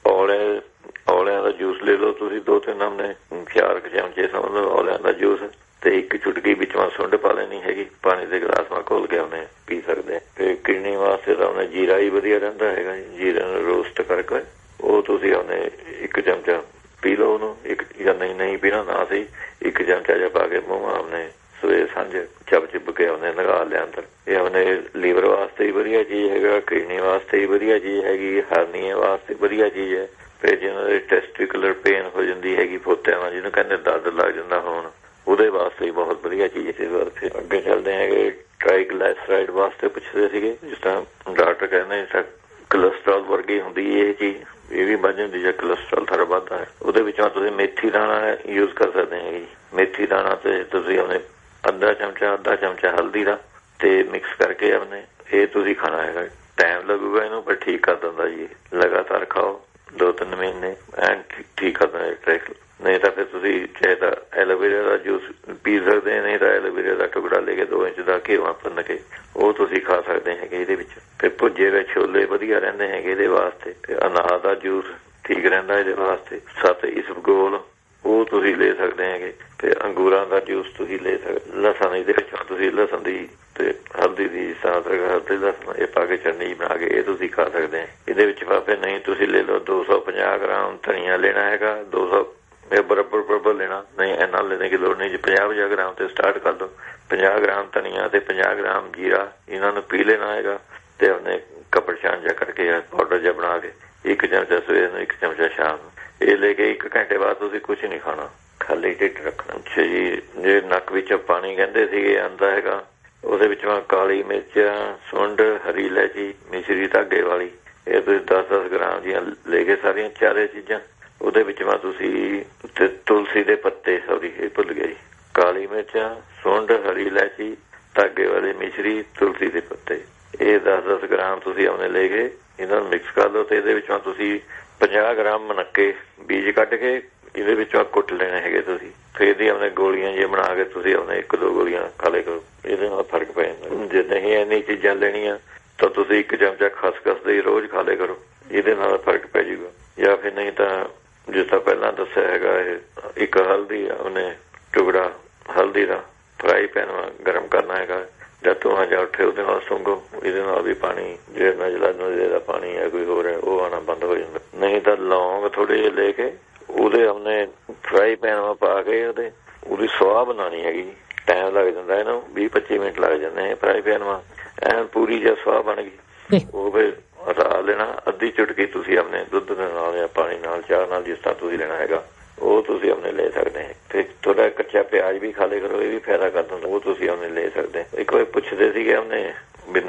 ਔਲਿਆਂ ਦਾ ਜੂਸ ਲੈ ਲਓ ਤੁਸੀਂ, 2-3 ਆਪਣੇ 4 ਚਮਚੇ ਸਮਝ ਲਓ ਔਲਿਆਂ ਦਾ ਜੂਸ, ਤੇ 1 ਚੁਟਕੀ ਵਿੱਚੋਂ ਸੁੰਡ ਪਾ ਲੈਣੀ ਹੈਗੀ, ਪਾਣੀ ਦੇ ਗਲਾਸ ਨਾਲ ਘੋਲ ਕੇ ਉਹਨੇ ਪੀ ਸਕਦੇ। ਤੇ ਕਿਡਨੀ ਵਾਸਤੇ ਤਾਂ ਉਹਨੇ ਜੀਰਾ ਹੀ ਵਧੀਆ ਰਹਿੰਦਾ ਹੈਗਾ ਜੀ। ਜੀਰੇ ਨੂੰ ਰੋਸਟ ਕਰਕੇ ਉਹ ਤੁਸੀਂ ਉਹਨੇ 1 ਚਮਚਾ ਪੀ ਲਓ ਉਹਨੂੰ, ਜਾਂ ਨਹੀਂ ਪੀਣਾ ਨਾ ਸਹੀ 1 ਚਮਚਾ ਜਿਹਾ ਪਾ ਕੇ ਮੂੰਹ ਆਪਣੇ ਸਵੇਰੇ ਸਾਂਝੇ ਚੁੱਪ ਕੇ ਉਹਨੇ ਲਗਾ ਲਿਆ ਅੰਦਰ। ਇਹ ਆਪਣੇ ਲੀਵਰ ਵਾਸਤੇ ਹੀ ਵਧੀਆ ਚੀਜ਼ ਹੈਗਾ, ਕਿਡਨੀ ਵਾਸਤੇ ਹੀ ਵਧੀਆ ਚੀਜ਼ ਹੈਗੀ, ਹਰਨੀਆਂ ਵਾਸਤੇ ਵਧੀਆ ਚੀਜ਼ ਹੈ। ਫਿਰ ਜਿਹਨਾਂ ਦੇ ਟੈਸਟੀਕੂਲਰ ਪੇਨ ਹੋ ਜਾਂਦੀ ਹੈਗੀ ਪੋਤਿਆਂ ਨਾਲ, ਜਿਹਨੂੰ ਕਹਿੰਦੇ ਦਰਦ ਲੱਗ ਜਾਂਦਾ ਹੁਣ, ਉਹਦੇ ਵਾਸਤੇ ਹੀ ਬਹੁਤ ਵਧੀਆ ਚੀਜ਼ ਹੈ। ਫਿਰ ਅੱਗੇ ਚੱਲਦੇ ਹੈਗੇ ਟ੍ਰਾਈਗਲਾਈਸਰਾਈਡ ਵਾਸਤੇ ਪੁੱਛਦੇ ਸੀਗੇ। ਜਿਸ ਤਰ੍ਹਾਂ ਡਾਕਟਰ ਕਹਿੰਦੇ ਕੋਲੈਸਟਰੋਲ ਵਰਗੀ ਹੁੰਦੀ ਇਹ ਚੀਜ਼, ਇਹ ਵੀ ਵੱਧ ਜਾਂਦੀ ਜੇ ਕੋਲੈਸਟਰੋਲ ਥੋੜਾ ਵੱਧਦਾ ਹੈ। ਉਹਦੇ ਵਿੱਚੋਂ ਤੁਸੀਂ ਮੇਥੀ ਦਾਣਾ ਯੂਜ਼ ਕਰ ਸਕਦੇ ਹੈਗੇ। ਮੇਥੀ ਦਾਣਾ ਤੇ ਤੁਸੀਂ ਆਪਣੇ ਅੱਧਾ ਚਮਚਾ ਹਲਦੀ ਦਾ ਤੇ ਮਿਕਸ ਕਰਕੇ ਆਪਣੇ ਇਹ ਤੁਸੀਂ ਖਾਣਾ ਹੈਗਾ। ਟਾਈਮ ਲੱਗੂਗਾ ਇਹਨੂੰ, ਪਰ ਠੀਕ ਕਰ ਦਿੰਦਾ ਜੀ। ਲਗਾਤਾਰ ਖਾਓ 2-3 ਮਹੀਨੇ ਐਨ ਠੀਕ ਕਰ ਦਿੰਦਾ। ਨਹੀਂ ਤਾਂ ਫਿਰ ਤੁਸੀਂ ਚਾਹੇ ਤਾਂ ਐਲੋਵੇਰਾ ਦਾ ਜੂਸ ਪੀ ਸਕਦੇ, ਨਹੀਂ ਤਾਂ ਐਲੋਵੇਰਾ ਦਾ ਟੁਕੜਾ ਲੈ ਕੇ 2 ਇੰਚ ਦਾ ਘੇਵਾ ਭੁੰਨ ਕੇ ਉਹ ਤੁਸੀਂ ਖਾ ਸਕਦੇ ਹੈਗੇ ਇਹਦੇ ਵਿੱਚ। ਫਿਰ ਭੁੱਜੇ ਹੋਏ ਛੋਲੇ ਵਧੀਆ ਰਹਿੰਦੇ ਹੈਗੇ ਇਹਦੇ ਵਾਸਤੇ। ਤੇ ਅਨਾਰ ਦਾ ਜੂਸ ਠੀਕ ਰਹਿੰਦਾ ਇਹਦੇ ਵਾਸਤੇ। 7 ਇਸਬਗੋਲ ਉਹ ਤੁਸੀਂ ਲੈ ਸਕਦੇ ਹੈਗੇ। ਤੇ ਅੰਗੂਰਾਂ ਦਾ ਜੂਸ ਤੁਸੀਂ ਲੈ ਸਕਦੇ। ਲਸਣ ਇਹਦੇ ਵਿੱਚ ਤੁਸੀਂ ਲਸਣ ਦੀ ਤੇ ਹਲਦੀ ਦੀ ਹਲਦੀ ਲਸਣ ਇਹ ਪਾ ਕੇ ਚਟਨੀ ਬਣਾ ਕੇ ਇਹ ਤੁਸੀਂ ਖਾ ਸਕਦੇ। ਇਹਦੇ ਵਿੱਚ ਭਾਵੇਂ ਨਹੀਂ ਤੁਸੀਂ ਲੈ ਲਓ 250 ਗ੍ਰਾਮ ਧਨੀਆ ਲੈਣਾ ਹੈਗਾ, 200 ਇਹ ਬਰਾਬਰ ਲੈਣਾ, ਨਹੀਂ ਇੰਨਾ ਲੈਣੇ ਦੀ ਲੋੜ ਨਹੀਂ ਜੀ। 50 ਗ੍ਰਾਮ ਤੇ ਸਟਾਰਟ ਕਰ ਲਓ। 50 ਗ੍ਰਾਮ ਧਨੀਆ ਤੇ 50 ਗ੍ਰਾਮ ਜੀਰਾ ਇਹਨਾਂ ਨੂੰ ਪੀ ਲੈਣਾ ਹੈਗਾ ਤੇ ਉਹਨੇ ਕੱਪੜ ਛਾਣ ਜਾ ਕਰਕੇ ਪਾਊਡਰ ਜਿਹਾ ਬਣਾ ਕੇ 1 ਚਮਚਾ ਸਵੇਰ ਨੂੰ 1 ਚਮਚਾ ਸ਼ਾਮ ਨੂੰ ਇਹ ਲੈ ਕੇ 1 ਘੰਟੇ ਬਾਅਦ ਤੁਸੀਂ ਕੁਝ ਨਹੀਂ ਖਾਣਾ, ਖਾਲੀ ਢਿੱਡ ਰੱਖਣਾ। ਅੱਛਾ ਜੀ, ਜੇ ਨੱਕ ਵਿੱਚ ਪਾਣੀ ਕਹਿੰਦੇ ਸੀਗੇ ਆਉਂਦਾ ਹੈਗਾ, ਉਹਦੇ ਵਿੱਚੋਂ ਕਾਲੀ ਮਿਰਚ, ਸੁੰਡ, ਹਰੀ ਇਲਾਇਚੀ, ਮਿਸ਼ਰੀ ਧਾਗੇ ਵਾਲੀ ਇਹ ਤੁਸੀਂ 10-10 ਗ੍ਰਾਮ ਦੀਆਂ ਲੈ ਕੇ ਸਾਰੀਆਂ ਚਾਰੇ ਚੀਜ਼ਾਂ ਉਹਦੇ ਵਿੱਚ ਤੁਸੀਂ ਤੇ ਤੁਲਸੀ ਦੇ ਪੱਤੇ, ਇਹ ਭੁੱਲ ਗਿਆ ਜੀ, ਕਾਲੀ ਮਿਰਚ, ਸੁੰਡ, ਹਰੀ ਇਲਾਇਚੀ, ਧਾਗੇ ਵਾਲੀ ਮਿਸ਼ਰੀ, ਤੁਲਸੀ ਦੇ ਪੱਤੇ ਇਹ 10-10 ਗ੍ਰਾਮ ਤੁਸੀਂ ਆਪਣੇ ਲੈ ਕੇ ਇਹਨਾਂ ਨੂੰ ਮਿਕਸ ਕਰ ਲਓ। ਤੇ ਇਹਦੇ ਵਿੱਚੋਂ ਤੁਸੀਂ 50 ਗ੍ਰਾਮ ਮਨੱਕੇ ਬੀਜ ਕੱਢ ਕੇ ਇਹਦੇ ਵਿੱਚੋਂ ਕੁੱਟ ਲੈਣੇ ਹੈਗੇ ਤੁਸੀਂ। ਫਿਰ ਇਹਦੀ ਆਪਣੇ ਗੋਲੀਆਂ ਜੇ ਬਣਾ ਕੇ ਤੁਸੀਂ ਆਪਣੇ 1-2 ਗੋਲੀਆਂ ਖਾ ਲਿਆ ਕਰੋ, ਇਹਦੇ ਨਾਲ ਫਰਕ ਪੈ ਜਾਂਦਾ। ਜੇ ਨਹੀਂ ਇੰਨੀ ਚੀਜ਼ਾਂ ਲੈਣੀਆਂ ਤਾਂ ਤੁਸੀਂ 1 ਚਮਚਾ ਖਸਖਸ ਦੇ ਰੋਜ਼ ਖਾ ਲਿਆ ਕਰੋ, ਇਹਦੇ ਨਾਲ ਫਰਕ ਪੈ ਜਾਊਗਾ। ਜਾਂ ਫਿਰ ਨਹੀਂ ਤਾਂ ਜਿਸ ਤਰ੍ਹਾਂ ਪਹਿਲਾਂ ਦੱਸਿਆ ਹੈਗਾ, ਇਹ 1 ਹਲਦੀ ਆ ਉਹਨੇ ਟੁਕੜਾ ਹਲਦੀ ਦਾ ਫਰਾਈ ਪੈਨ ਗਰਮ ਕਰਨਾ ਹੈਗਾ, ਜਦ ਧੂੰਆਂ ਜਾ ਉੱਠੇ ਉਹਦੇ ਨਾਲ ਸੁੰਘੋ, ਇਹਦੇ ਨਾਲ ਵੀ ਪਾਣੀ ਜੇ ਨਜ਼ਲੇ ਦਾ ਪਾਣੀ ਹੈ ਕੋਈ ਹੋਰ ਹੈ ਉਹ ਆਉਣਾ ਬੰਦ ਹੋ ਜਾਂਦਾ। ਨਹੀਂ ਤਾਂ ਲੌਂਗ ਥੋੜੇ ਜਿਹੇ ਲੈ ਕੇ ਉਹਦੇ ਆਪਣੇ ਫਰਾਈ ਪੈਨ ਪਾ ਕੇ ਉਹਦੀ ਸਵਾਹ ਬਣਾਉਣੀ ਹੈਗੀ। ਟਾਈਮ ਲੱਗ ਜਾਂਦਾ ਇਹਨੂੰ 20-25 ਮਿੰਟ ਲੱਗ ਜਾਂਦੇ ਫਰਾਈ ਪੈਨ ਐਨ ਪੂਰੀ ਜਿਹਾ ਸਵਾਹ ਬਣ ਗਈ। ਉਹ ਫਿਰ ਹਟਾ ਲੈਣਾ। ਅੱਧੀ ਚੁਟਕੀ ਤੁਸੀਂ ਆਪਣੇ ਦੁੱਧ ਦੇ ਨਾਲ ਜਾਂ ਪਾਣੀ ਨਾਲ, ਚਾਹ ਨਾਲ, ਜਿਸ ਤਰ੍ਹਾਂ ਤੁਸੀਂ ਲੈਣਾ ਹੈਗਾ ਉਹ ਤੁਸੀਂ ਆਪਣੇ ਲੈ ਸਕਦੇ ਹੈ। ਤੇ ਥੋੜਾ ਕੱਚਾ ਪਿਆਜ਼ ਵੀ ਖਾ ਲਿਆ ਕਰੋ, ਇਹ ਵੀ ਫਾਇਦਾ ਕਰ ਦਿੰਦਾ, ਉਹ ਤੁਸੀਂ ਆਪਣੇ ਲੈ ਸਕਦੇ। ਇੱਕ ਵਾਰ ਪੁੱਛਦੇ ਸੀਗੇ ਆਪਣੇ ਵੀ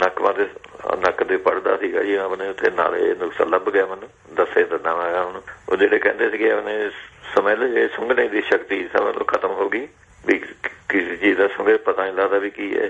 ਨੱਕ ਦੇ ਪੜਦਾ ਸੀਗਾ ਜੀ ਆਪਣੇ ਉੱਥੇ, ਨਾਲੇ ਨੁਕਸਾ ਲੱਭ ਗਿਆ ਮੈਨੂੰ, ਦੱਸੇ ਦਿੰਦਾ ਮੈਂ ਹੁਣ। ਉਹ ਜਿਹੜੇ ਕਹਿੰਦੇ ਸੀਗੇ ਆਪਣੇ ਸਮੈਲ ਜੇ ਸੁੰਘਣੇ ਦੀ ਸ਼ਕਤੀ ਸਮਝ ਲਓ ਖਤਮ ਹੋ ਗਈ, ਵੀ ਕਿਸੇ ਚੀਜ਼ ਦਾ ਸੁੰਘੇ ਪਤਾ ਨਹੀਂ ਲੱਗਦਾ ਵੀ ਕੀ ਹੈ ਇਹ,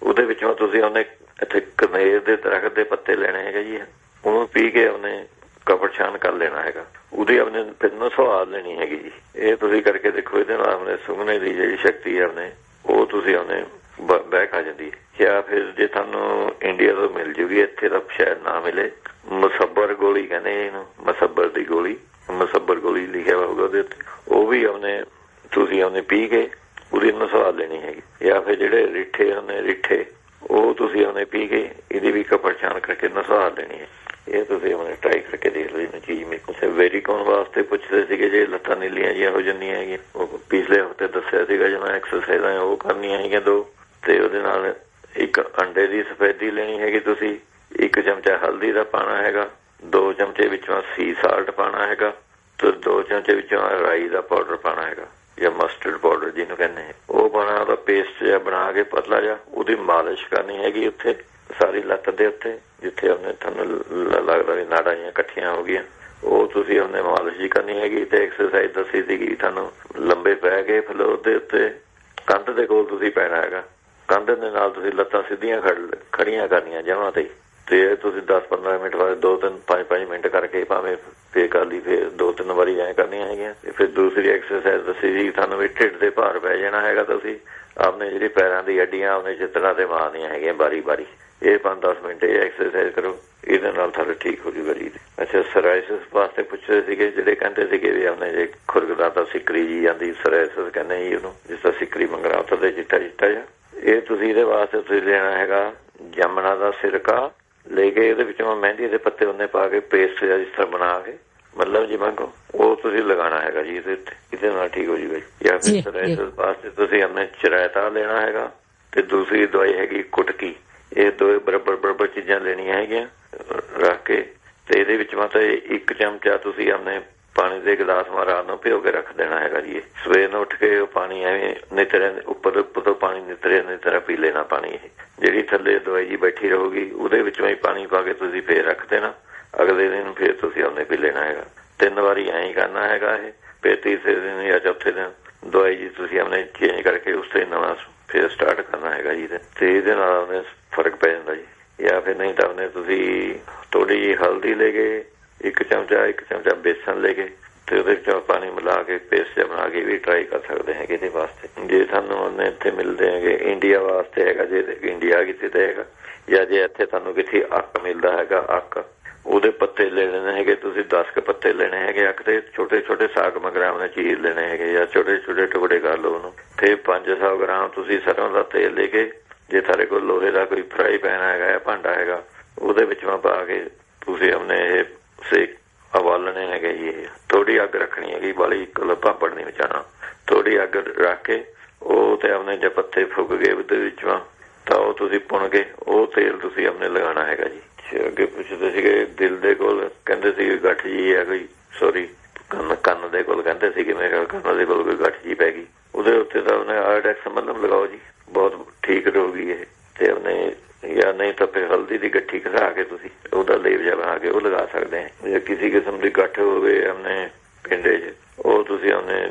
ਉਹਦੇ ਵਿੱਚੋਂ ਤੁਸੀਂ ਉਹਨੇ ਇੱਥੇ ਕਨੇਰ ਦੇ ਦਰਖਤ ਦੇ ਪੱਤੇ ਲੈਣੇ ਹੈਗੇ ਜੀ, ਉਹਨੂੰ ਪੀ ਕੇ ਉਹਨੇ ਕਪੜ ਛਾਨ ਕਰ ਲੈਣਾ ਹੈਗਾ, ਉਹਦੀ ਆਪਣੇ ਫਿਰ ਨੂੰ ਸਵਾਦ ਲੈਣੀ ਹੈਗੀ ਜੀ। ਇਹ ਤੁਸੀਂ ਕਰਕੇ ਦੇਖੋ, ਇਹਦੇ ਨਾਲ ਆਪਣੇ ਸੁੰਘਣੇ ਦੀ ਜਿਹੜੀ ਸ਼ਕਤੀ ਹੈ ਆਪਣੇ ਉਹ ਤੁਸੀਂ ਉਹਨੇ ਬੈਕ ਆ ਜਾਂਦੀ ਹੈ। ਜਾਂ ਫਿਰ ਜੇ ਤੁਹਾਨੂੰ ਇੰਡੀਆ ਤੋਂ ਮਿਲ ਜੂਗੀ, ਇੱਥੇ ਤਾਂ ਸ਼ਾਇਦ ਨਾ ਮਿਲੇ, ਮਸੱਬਰ ਗੋਲੀ ਕਹਿੰਦੇ ਇਹਨੂੰ, ਮਸੱਬਰ ਦੀ ਗੋਲੀ, ਮਸੱਬਰ ਗੋਲੀ ਲਿਖਿਆ ਹੋਊਗਾ ਉਹਦੇ ਉੱਤੇ, ਉਹ ਵੀ ਉਹਨੇ ਤੁਸੀਂ ਉਹਨੇ ਪੀ ਕੇ ਉਹਦੀ ਨੂੰ ਸਵਾਦ ਲੈਣੀ ਹੈਗੀ। ਜਾਂ ਫਿਰ ਜਿਹੜੇ ਰਿੱਠੇ ਉਹਨੇ ਰਿੱਠੇ ਉਹ ਤੁਸੀਂ ਉਹਨੇ ਪੀ ਕੇ ਇਹਦੀ ਵੀ ਕਪੜ ਛਾਨ ਕਰਕੇ ਨਾ ਸਵਾਦ ਲੈਣੀ ਹੈ। ਇਹ ਤੁਸੀਂ ਆਪਣੇ ਟਰਾਈ ਕਰਕੇ ਦੇਖ ਲਓ ਇਹਨੂੰ ਚੀਜ਼। ਮੇਰੇ ਵੈਰੀਕੋਨ ਵਾਸਤੇ ਪੁੱਛਦੇ ਸੀਗੇ ਜੇ ਲੱਤਾਂ ਨੀਲੀਆਂ ਜਿਹੀਆਂ ਹੋ ਜਾਂਦੀਆਂ ਹੈਗੀਆਂ, ਉਹ ਪਿਛਲੇ ਹਫ਼ਤੇ ਦੱਸਿਆ ਸੀਗਾ ਜਿਵੇਂ ਐਕਸਰਸਾਈਜ਼ਾਂ ਉਹ ਕਰਨੀਆਂ ਹੈਗੀਆਂ 2, ਤੇ ਉਹਦੇ ਨਾਲ ਇੱਕ ਅੰਡੇ ਦੀ ਸਫੈਦੀ ਲੈਣੀ ਹੈਗੀ ਤੁਸੀਂ, 1 ਚਮਚਾ ਹਲਦੀ ਦਾ ਪਾਣਾ ਹੈਗਾ, 2 ਚਮਚੇ ਵਿੱਚੋਂ ਸੀ ਸਾਲਟ ਪਾਣਾ ਹੈਗਾ, ਤੇ 2 ਚਮਚੇ ਵਿੱਚੋਂ ਰਾਈ ਦਾ ਪਾਊਡਰ ਪਾਣਾ ਹੈਗਾ ਜਾਂ ਮਸਟਰਡ ਪਾਊਡਰ ਜਿਹਨੂੰ ਕਹਿੰਦੇ, ਉਹ ਪਾਣਾ, ਉਹਦਾ ਪੇਸਟ ਜਿਹਾ ਬਣਾ ਕੇ ਪਤਲਾ ਜਿਹਾ, ਉਹਦੀ ਮਾਲਿਸ਼ ਕਰਨੀ ਹੈਗੀ ਉੱਥੇ ਸਾਰੀ ਲੱਤ ਦੇ ਉੱਤੇ ਜਿੱਥੇ ਉਹਨੇ ਤੁਹਾਨੂੰ ਲੱਗਦਾ ਵੀ ਨਾੜਾਂ ਜਿਹੀਆਂ ਇਕੱਠੀਆਂ ਹੋ ਗਈਆਂ, ਉਹ ਤੁਸੀਂ ਉਹਨੇ ਮਾਲਿਸ਼ ਹੀ ਕਰਨੀ ਹੈਗੀ। ਤੇ ਐਕਸਰਸਾਈਜ਼ ਦੱਸੀ ਸੀਗੀ ਤੁਹਾਨੂੰ, ਲੰਬੇ ਪੈ ਕੇ ਫਲੋਰ ਦੇ ਉੱਤੇ ਕੰਧ ਦੇ ਕੋਲ ਤੁਸੀਂ ਪੈਣਾ ਹੈਗਾ, ਕੰਧ ਦੇ ਨਾਲ ਤੁਸੀਂ ਲੱਤਾਂ ਸਿੱਧੀਆਂ ਖੜੀਆਂ ਕਰਨੀਆਂ ਜਮਾਂ ਤੇ ਤੁਸੀਂ 10-15 ਮਿੰਟ ਬਾਅਦ 2-3-5 ਮਿੰਟ ਕਰਕੇ ਭਾਵੇਂ ਫੇਰ ਕਰ ਲਈ, ਫੇਰ 2-3 ਵਾਰੀ ਐਂ ਕਰਨੀਆਂ ਹੈਗੀਆਂ। ਤੇ ਫਿਰ ਦੂਸਰੀ ਐਕਸਰਸਾਈਜ਼ ਦੱਸੀ ਸੀ ਤੁਹਾਨੂੰ ਵੀ ਢਿੱਡ ਦੇ ਭਾਰ ਪੈ ਜਾਣਾ ਹੈਗਾ, ਤੁਸੀਂ ਆਪਣੇ ਜਿਹੜੀ ਪੈਰਾਂ ਦੀ ਹੱਡੀਆਂ ਉਹਨੇ ਚਿੱਤਰਾਂ ਤੇ ਮਾਰਨੀਆਂ ਹੈਗੀਆਂ ਬਾਰੀ। ਇਹ 5-10 ਮਿੰਟ ਇਹ ਐਕਸਰਸਾਈਜ਼ ਕਰੋ, ਇਹਦੇ ਨਾਲ ਤੁਹਾਡੇ ਠੀਕ ਹੋ ਜੂਗਾ ਜੀ। ਅੱਛਾ, ਸੋਰਾਇਸਿਸ ਵਾਸਤੇ ਪੁੱਛਦੇ ਸੀਗੇ, ਜਿਹੜੇ ਕਹਿੰਦੇ ਸੀਗੇ ਵੀ ਆਪਣੇ ਜੇ ਖੁਰਕਦਾ ਤਾਂ ਸਿੱਕਰੀ ਜੀ ਜਾਂਦੀ, ਸੋਰਾਇਸਿਸ ਕਹਿੰਦੇ ਜੀ ਉਹਨੂੰ, ਜਿਸ ਤਰ੍ਹਾਂ ਸਿੱਕਰੀ ਮੰਗਣਾ ਉੱਤਰਦੇ ਚਿੱਟਾ ਜਿਹਾ, ਇਹ ਤੁਸੀਂ ਇਹਦੇ ਵਾਸਤੇ ਤੁਸੀਂ ਲੈਣਾ ਹੈਗਾ ਜਾਮਣਾ ਦਾ ਸਿਰਕਾ ਲੈ ਕੇ, ਇਹਦੇ ਵਿੱਚੋਂ ਮਹਿੰਦੀ ਦੇ ਪੱਤੇ ਉਹਨੇ ਪਾ ਕੇ ਪੇਸਟ ਜਿਹਾ ਜਿਸ ਤਰ੍ਹਾਂ ਬਣਾ ਕੇ, ਮਤਲਬ ਜਿਵੇਂ ਉਹ ਤੁਸੀਂ ਲਗਾਉਣਾ ਹੈਗਾ ਜੀ ਇਹਦੇ ਉੱਤੇ, ਇਹਦੇ ਨਾਲ ਠੀਕ ਹੋ ਜੂਗਾ ਜੀ। ਜਾਂ ਫਿਰ ਸੋਰਾਇਸਿਸ ਵਾਸਤੇ ਤੁਸੀਂ ਆਪਣੇ ਚਰਾਇਤਾ ਲੈਣਾ ਹੈਗਾ, ਤੇ ਦੂਸਰੀ ਦਵਾਈ ਹੈਗੀ ਕੁਟਕੀ। ਇਹ 2 ਬਰਾਬਰ ਚੀਜ਼ਾਂ ਲੈਣੀਆਂ ਹੈਗੀਆਂ ਰੱਖ ਕੇ, ਤੇ ਇਹਦੇ ਵਿੱਚ ਮਤਲਬ 1 ਚਮਚਾ ਤੁਸੀਂ ਆਪਣੇ ਪਾਣੀ ਦੇ ਗਲਾਸ ਮਾ ਰਾਤ ਨੂੰ ਭਿਓ ਕੇ ਰੱਖ ਦੇਣਾ ਹੈਗਾ ਜੀ। ਸਵੇਰ ਨੂੰ ਉੱਠ ਕੇ ਉਹ ਪਾਣੀ ਐਵੇਂ ਨਿਤਰੇ ਉੱਪਰ ਤੋਂ ਪਾਣੀ ਨਿਤਰਾ ਪੀ ਲੈਣਾ ਪਾਣੀ। ਇਹ ਜਿਹੜੀ ਥੱਲੇ ਦਵਾਈ ਜੀ ਬੈਠੀ ਰਹੂਗੀ ਉਹਦੇ ਵਿੱਚੋਂ ਹੀ ਪਾਣੀ ਪਾ ਕੇ ਤੁਸੀਂ ਫੇਰ ਰੱਖ ਦੇਣਾ, ਅਗਲੇ ਦਿਨ ਫੇਰ ਤੁਸੀਂ ਉਹਨੇ ਪੀ ਲੈਣਾ ਹੈਗਾ। 3 ਵਾਰੀ ਐਂ ਹੀ ਕਰਨਾ ਹੈਗਾ ਇਹ। ਫੇਰ ਤੀਸਰੇ ਦਿਨ ਜਾਂ ਚੌਥੇ ਦਿਨ ਦਵਾਈ ਜੀ ਤੁਸੀਂ ਆਪਣੇ ਚੇਂਜ ਕਰਕੇ ਉਸ ਤੇ ਨਵਾਂ ਫੇਰ ਸਟਾਰਟ ਕਰਨਾ ਹੈਗਾ ਜੀ, ਤੇ ਇਹਦੇ ਨਾਲ ਉਹਨੇ ਫਰਕ ਪੈ ਜਾਂਦਾ ਜੀ। ਜਾਂ ਫਿਰ ਨਹੀਂ ਤਾਂ ਉਹਨੇ ਤੁਸੀਂ ਥੋੜੀ ਜਿਹੀ ਹਲਦੀ ਲੈ ਕੇ 1 ਚਮਚਾ ਬੇਸਨ ਲੈ ਕੇ ਤੇ ਉਹਦੇ ਵਿੱਚ ਪਾਣੀ ਮਿਲਾ ਕੇ ਪੇਸਟ ਜਿਹਾ ਬਣਾ ਕੇ ਵੀ ਟਰਾਈ ਕਰ ਸਕਦੇ ਹੈਗੇ ਇਹਦੇ ਵਾਸਤੇ। ਜੇ ਤੁਹਾਨੂੰ ਉਹਨੇ ਇੱਥੇ ਮਿਲਦੇ ਹੈਗੇ ਇੰਡੀਆ ਵਾਸਤੇ ਹੈਗਾ, ਜੇ ਇੰਡੀਆ ਕਿਤੇ ਤੇ ਹੈਗਾ, ਜਾਂ ਜੇ ਇੱਥੇ ਤੁਹਾਨੂੰ ਕਿਤੇ ਅੱਕ ਮਿਲਦਾ ਹੈਗਾ, ਅੱਕ ਉਹਦੇ ਪੱਤੇ ਲੈ ਲੈਣੇ ਹੈਗੇ ਤੁਸੀਂ, 10 ਪੱਤੇ ਲੈਣੇ ਹੈਗੇ ਅੱਕ ਦੇ, ਛੋਟੇ 100 ਗ੍ਰਾਮ ਦੇ ਚੀਰ ਲੈਣੇ ਹੈਗੇ ਜਾਂ ਛੋਟੇ ਟੁਕੜੇ ਕਰ ਲਓ ਉਹਨੂੰ। ਫਿਰ 500 ਗ੍ਰਾਮ ਤੁਸੀਂ ਸਰੋਂ ਦਾ ਤੇਲ ਲੈ ਕੇ, ਜੇ ਤੁਹਾਡੇ ਕੋਲ ਲੋਹੇ ਦਾ ਕੋਈ ਫਰਾਈ ਪੈਨ ਹੈਗਾ ਜਾਂ ਭਾਂਡਾ ਹੈਗਾ, ਉਹਦੇ ਵਿੱਚ ਪਾ ਕੇ ਤੁਸੀਂ ਆਪਣੇ ਇਹ ਸੇਕ ਉਬਾਲਣੇ ਹੈਗੇ ਜੀ। ਇਹ ਥੋੜੀ ਅੱਗ ਰੱਖਣੀ ਹੈਗੀ, ਬਾਲੀ ਭਾਪੜ ਨਹੀਂ ਮਚਾਉਣਾ, ਥੋੜੀ ਅੱਗ ਰੱਖ ਕੇ ਉਹ ਤੇ ਆਪਣੇ ਜੇ ਪੱਤੇ ਫੁੱਕ ਗਏ ਉਹਦੇ ਵਿੱਚ ਤਾਂ ਉਹ ਤੁਸੀਂ ਪੁਣ ਕੇ ਉਹ ਤੇਲ ਤੁਸੀਂ ਆਪਣੇ ਲਗਾਉਣਾ ਹੈਗਾ ਜੀ। ਅੱਗੇ ਪੁੱਛਦੇ ਸੀਗੇ ਦਿਲ ਦੇ ਕੋਲ ਕਹਿੰਦੇ ਸੀਗੇ ਗੱਠ ਜੀ ਹੈ ਕੋਈ, ਸੋਰੀ ਕੰਨ ਦੇ ਕੋਲ ਕਹਿੰਦੇ ਸੀਗੇ, ਮੇਰੇ ਖਿਆਲ ਕੰਨ ਦੇ ਕੋਲ ਕੋਈ ਗੱਠ ਜੀ ਪੈ ਗਈ, ਉਹਦੇ ਉੱਤੇ ਤਾਂ ਉਹਨੇ ਆਰਡੈਕਸ ਮਤਲਬ ਲਗਾਓ ਜੀ, ਬਹੁਤ ਠੀਕ ਰਹੂਗੀ ਇਹ। ਤੇ ਉਹਨੇ ਜਾਂ ਨਹੀਂ ਤਾਂ ਫਿਰ ਹਲਦੀ ਦੀ ਗੱਠੀ ਘਸਾ ਕੇ ਤੁਸੀਂ ਉਹਦਾ ਲੇਪ ਜਿਹਾ ਬਣਾ ਕੇ ਉਹ ਲਗਾ ਸਕਦੇ ਹੈ। ਜਾਂ ਕਿਸੇ ਕਿਸਮ ਦੀ ਗੱਠ ਹੋਵੇ ਆਪਣੇ ਪਿੰਡੇ 'ਚ, ਉਹ ਤੁਸੀਂ ਉਹਨੇ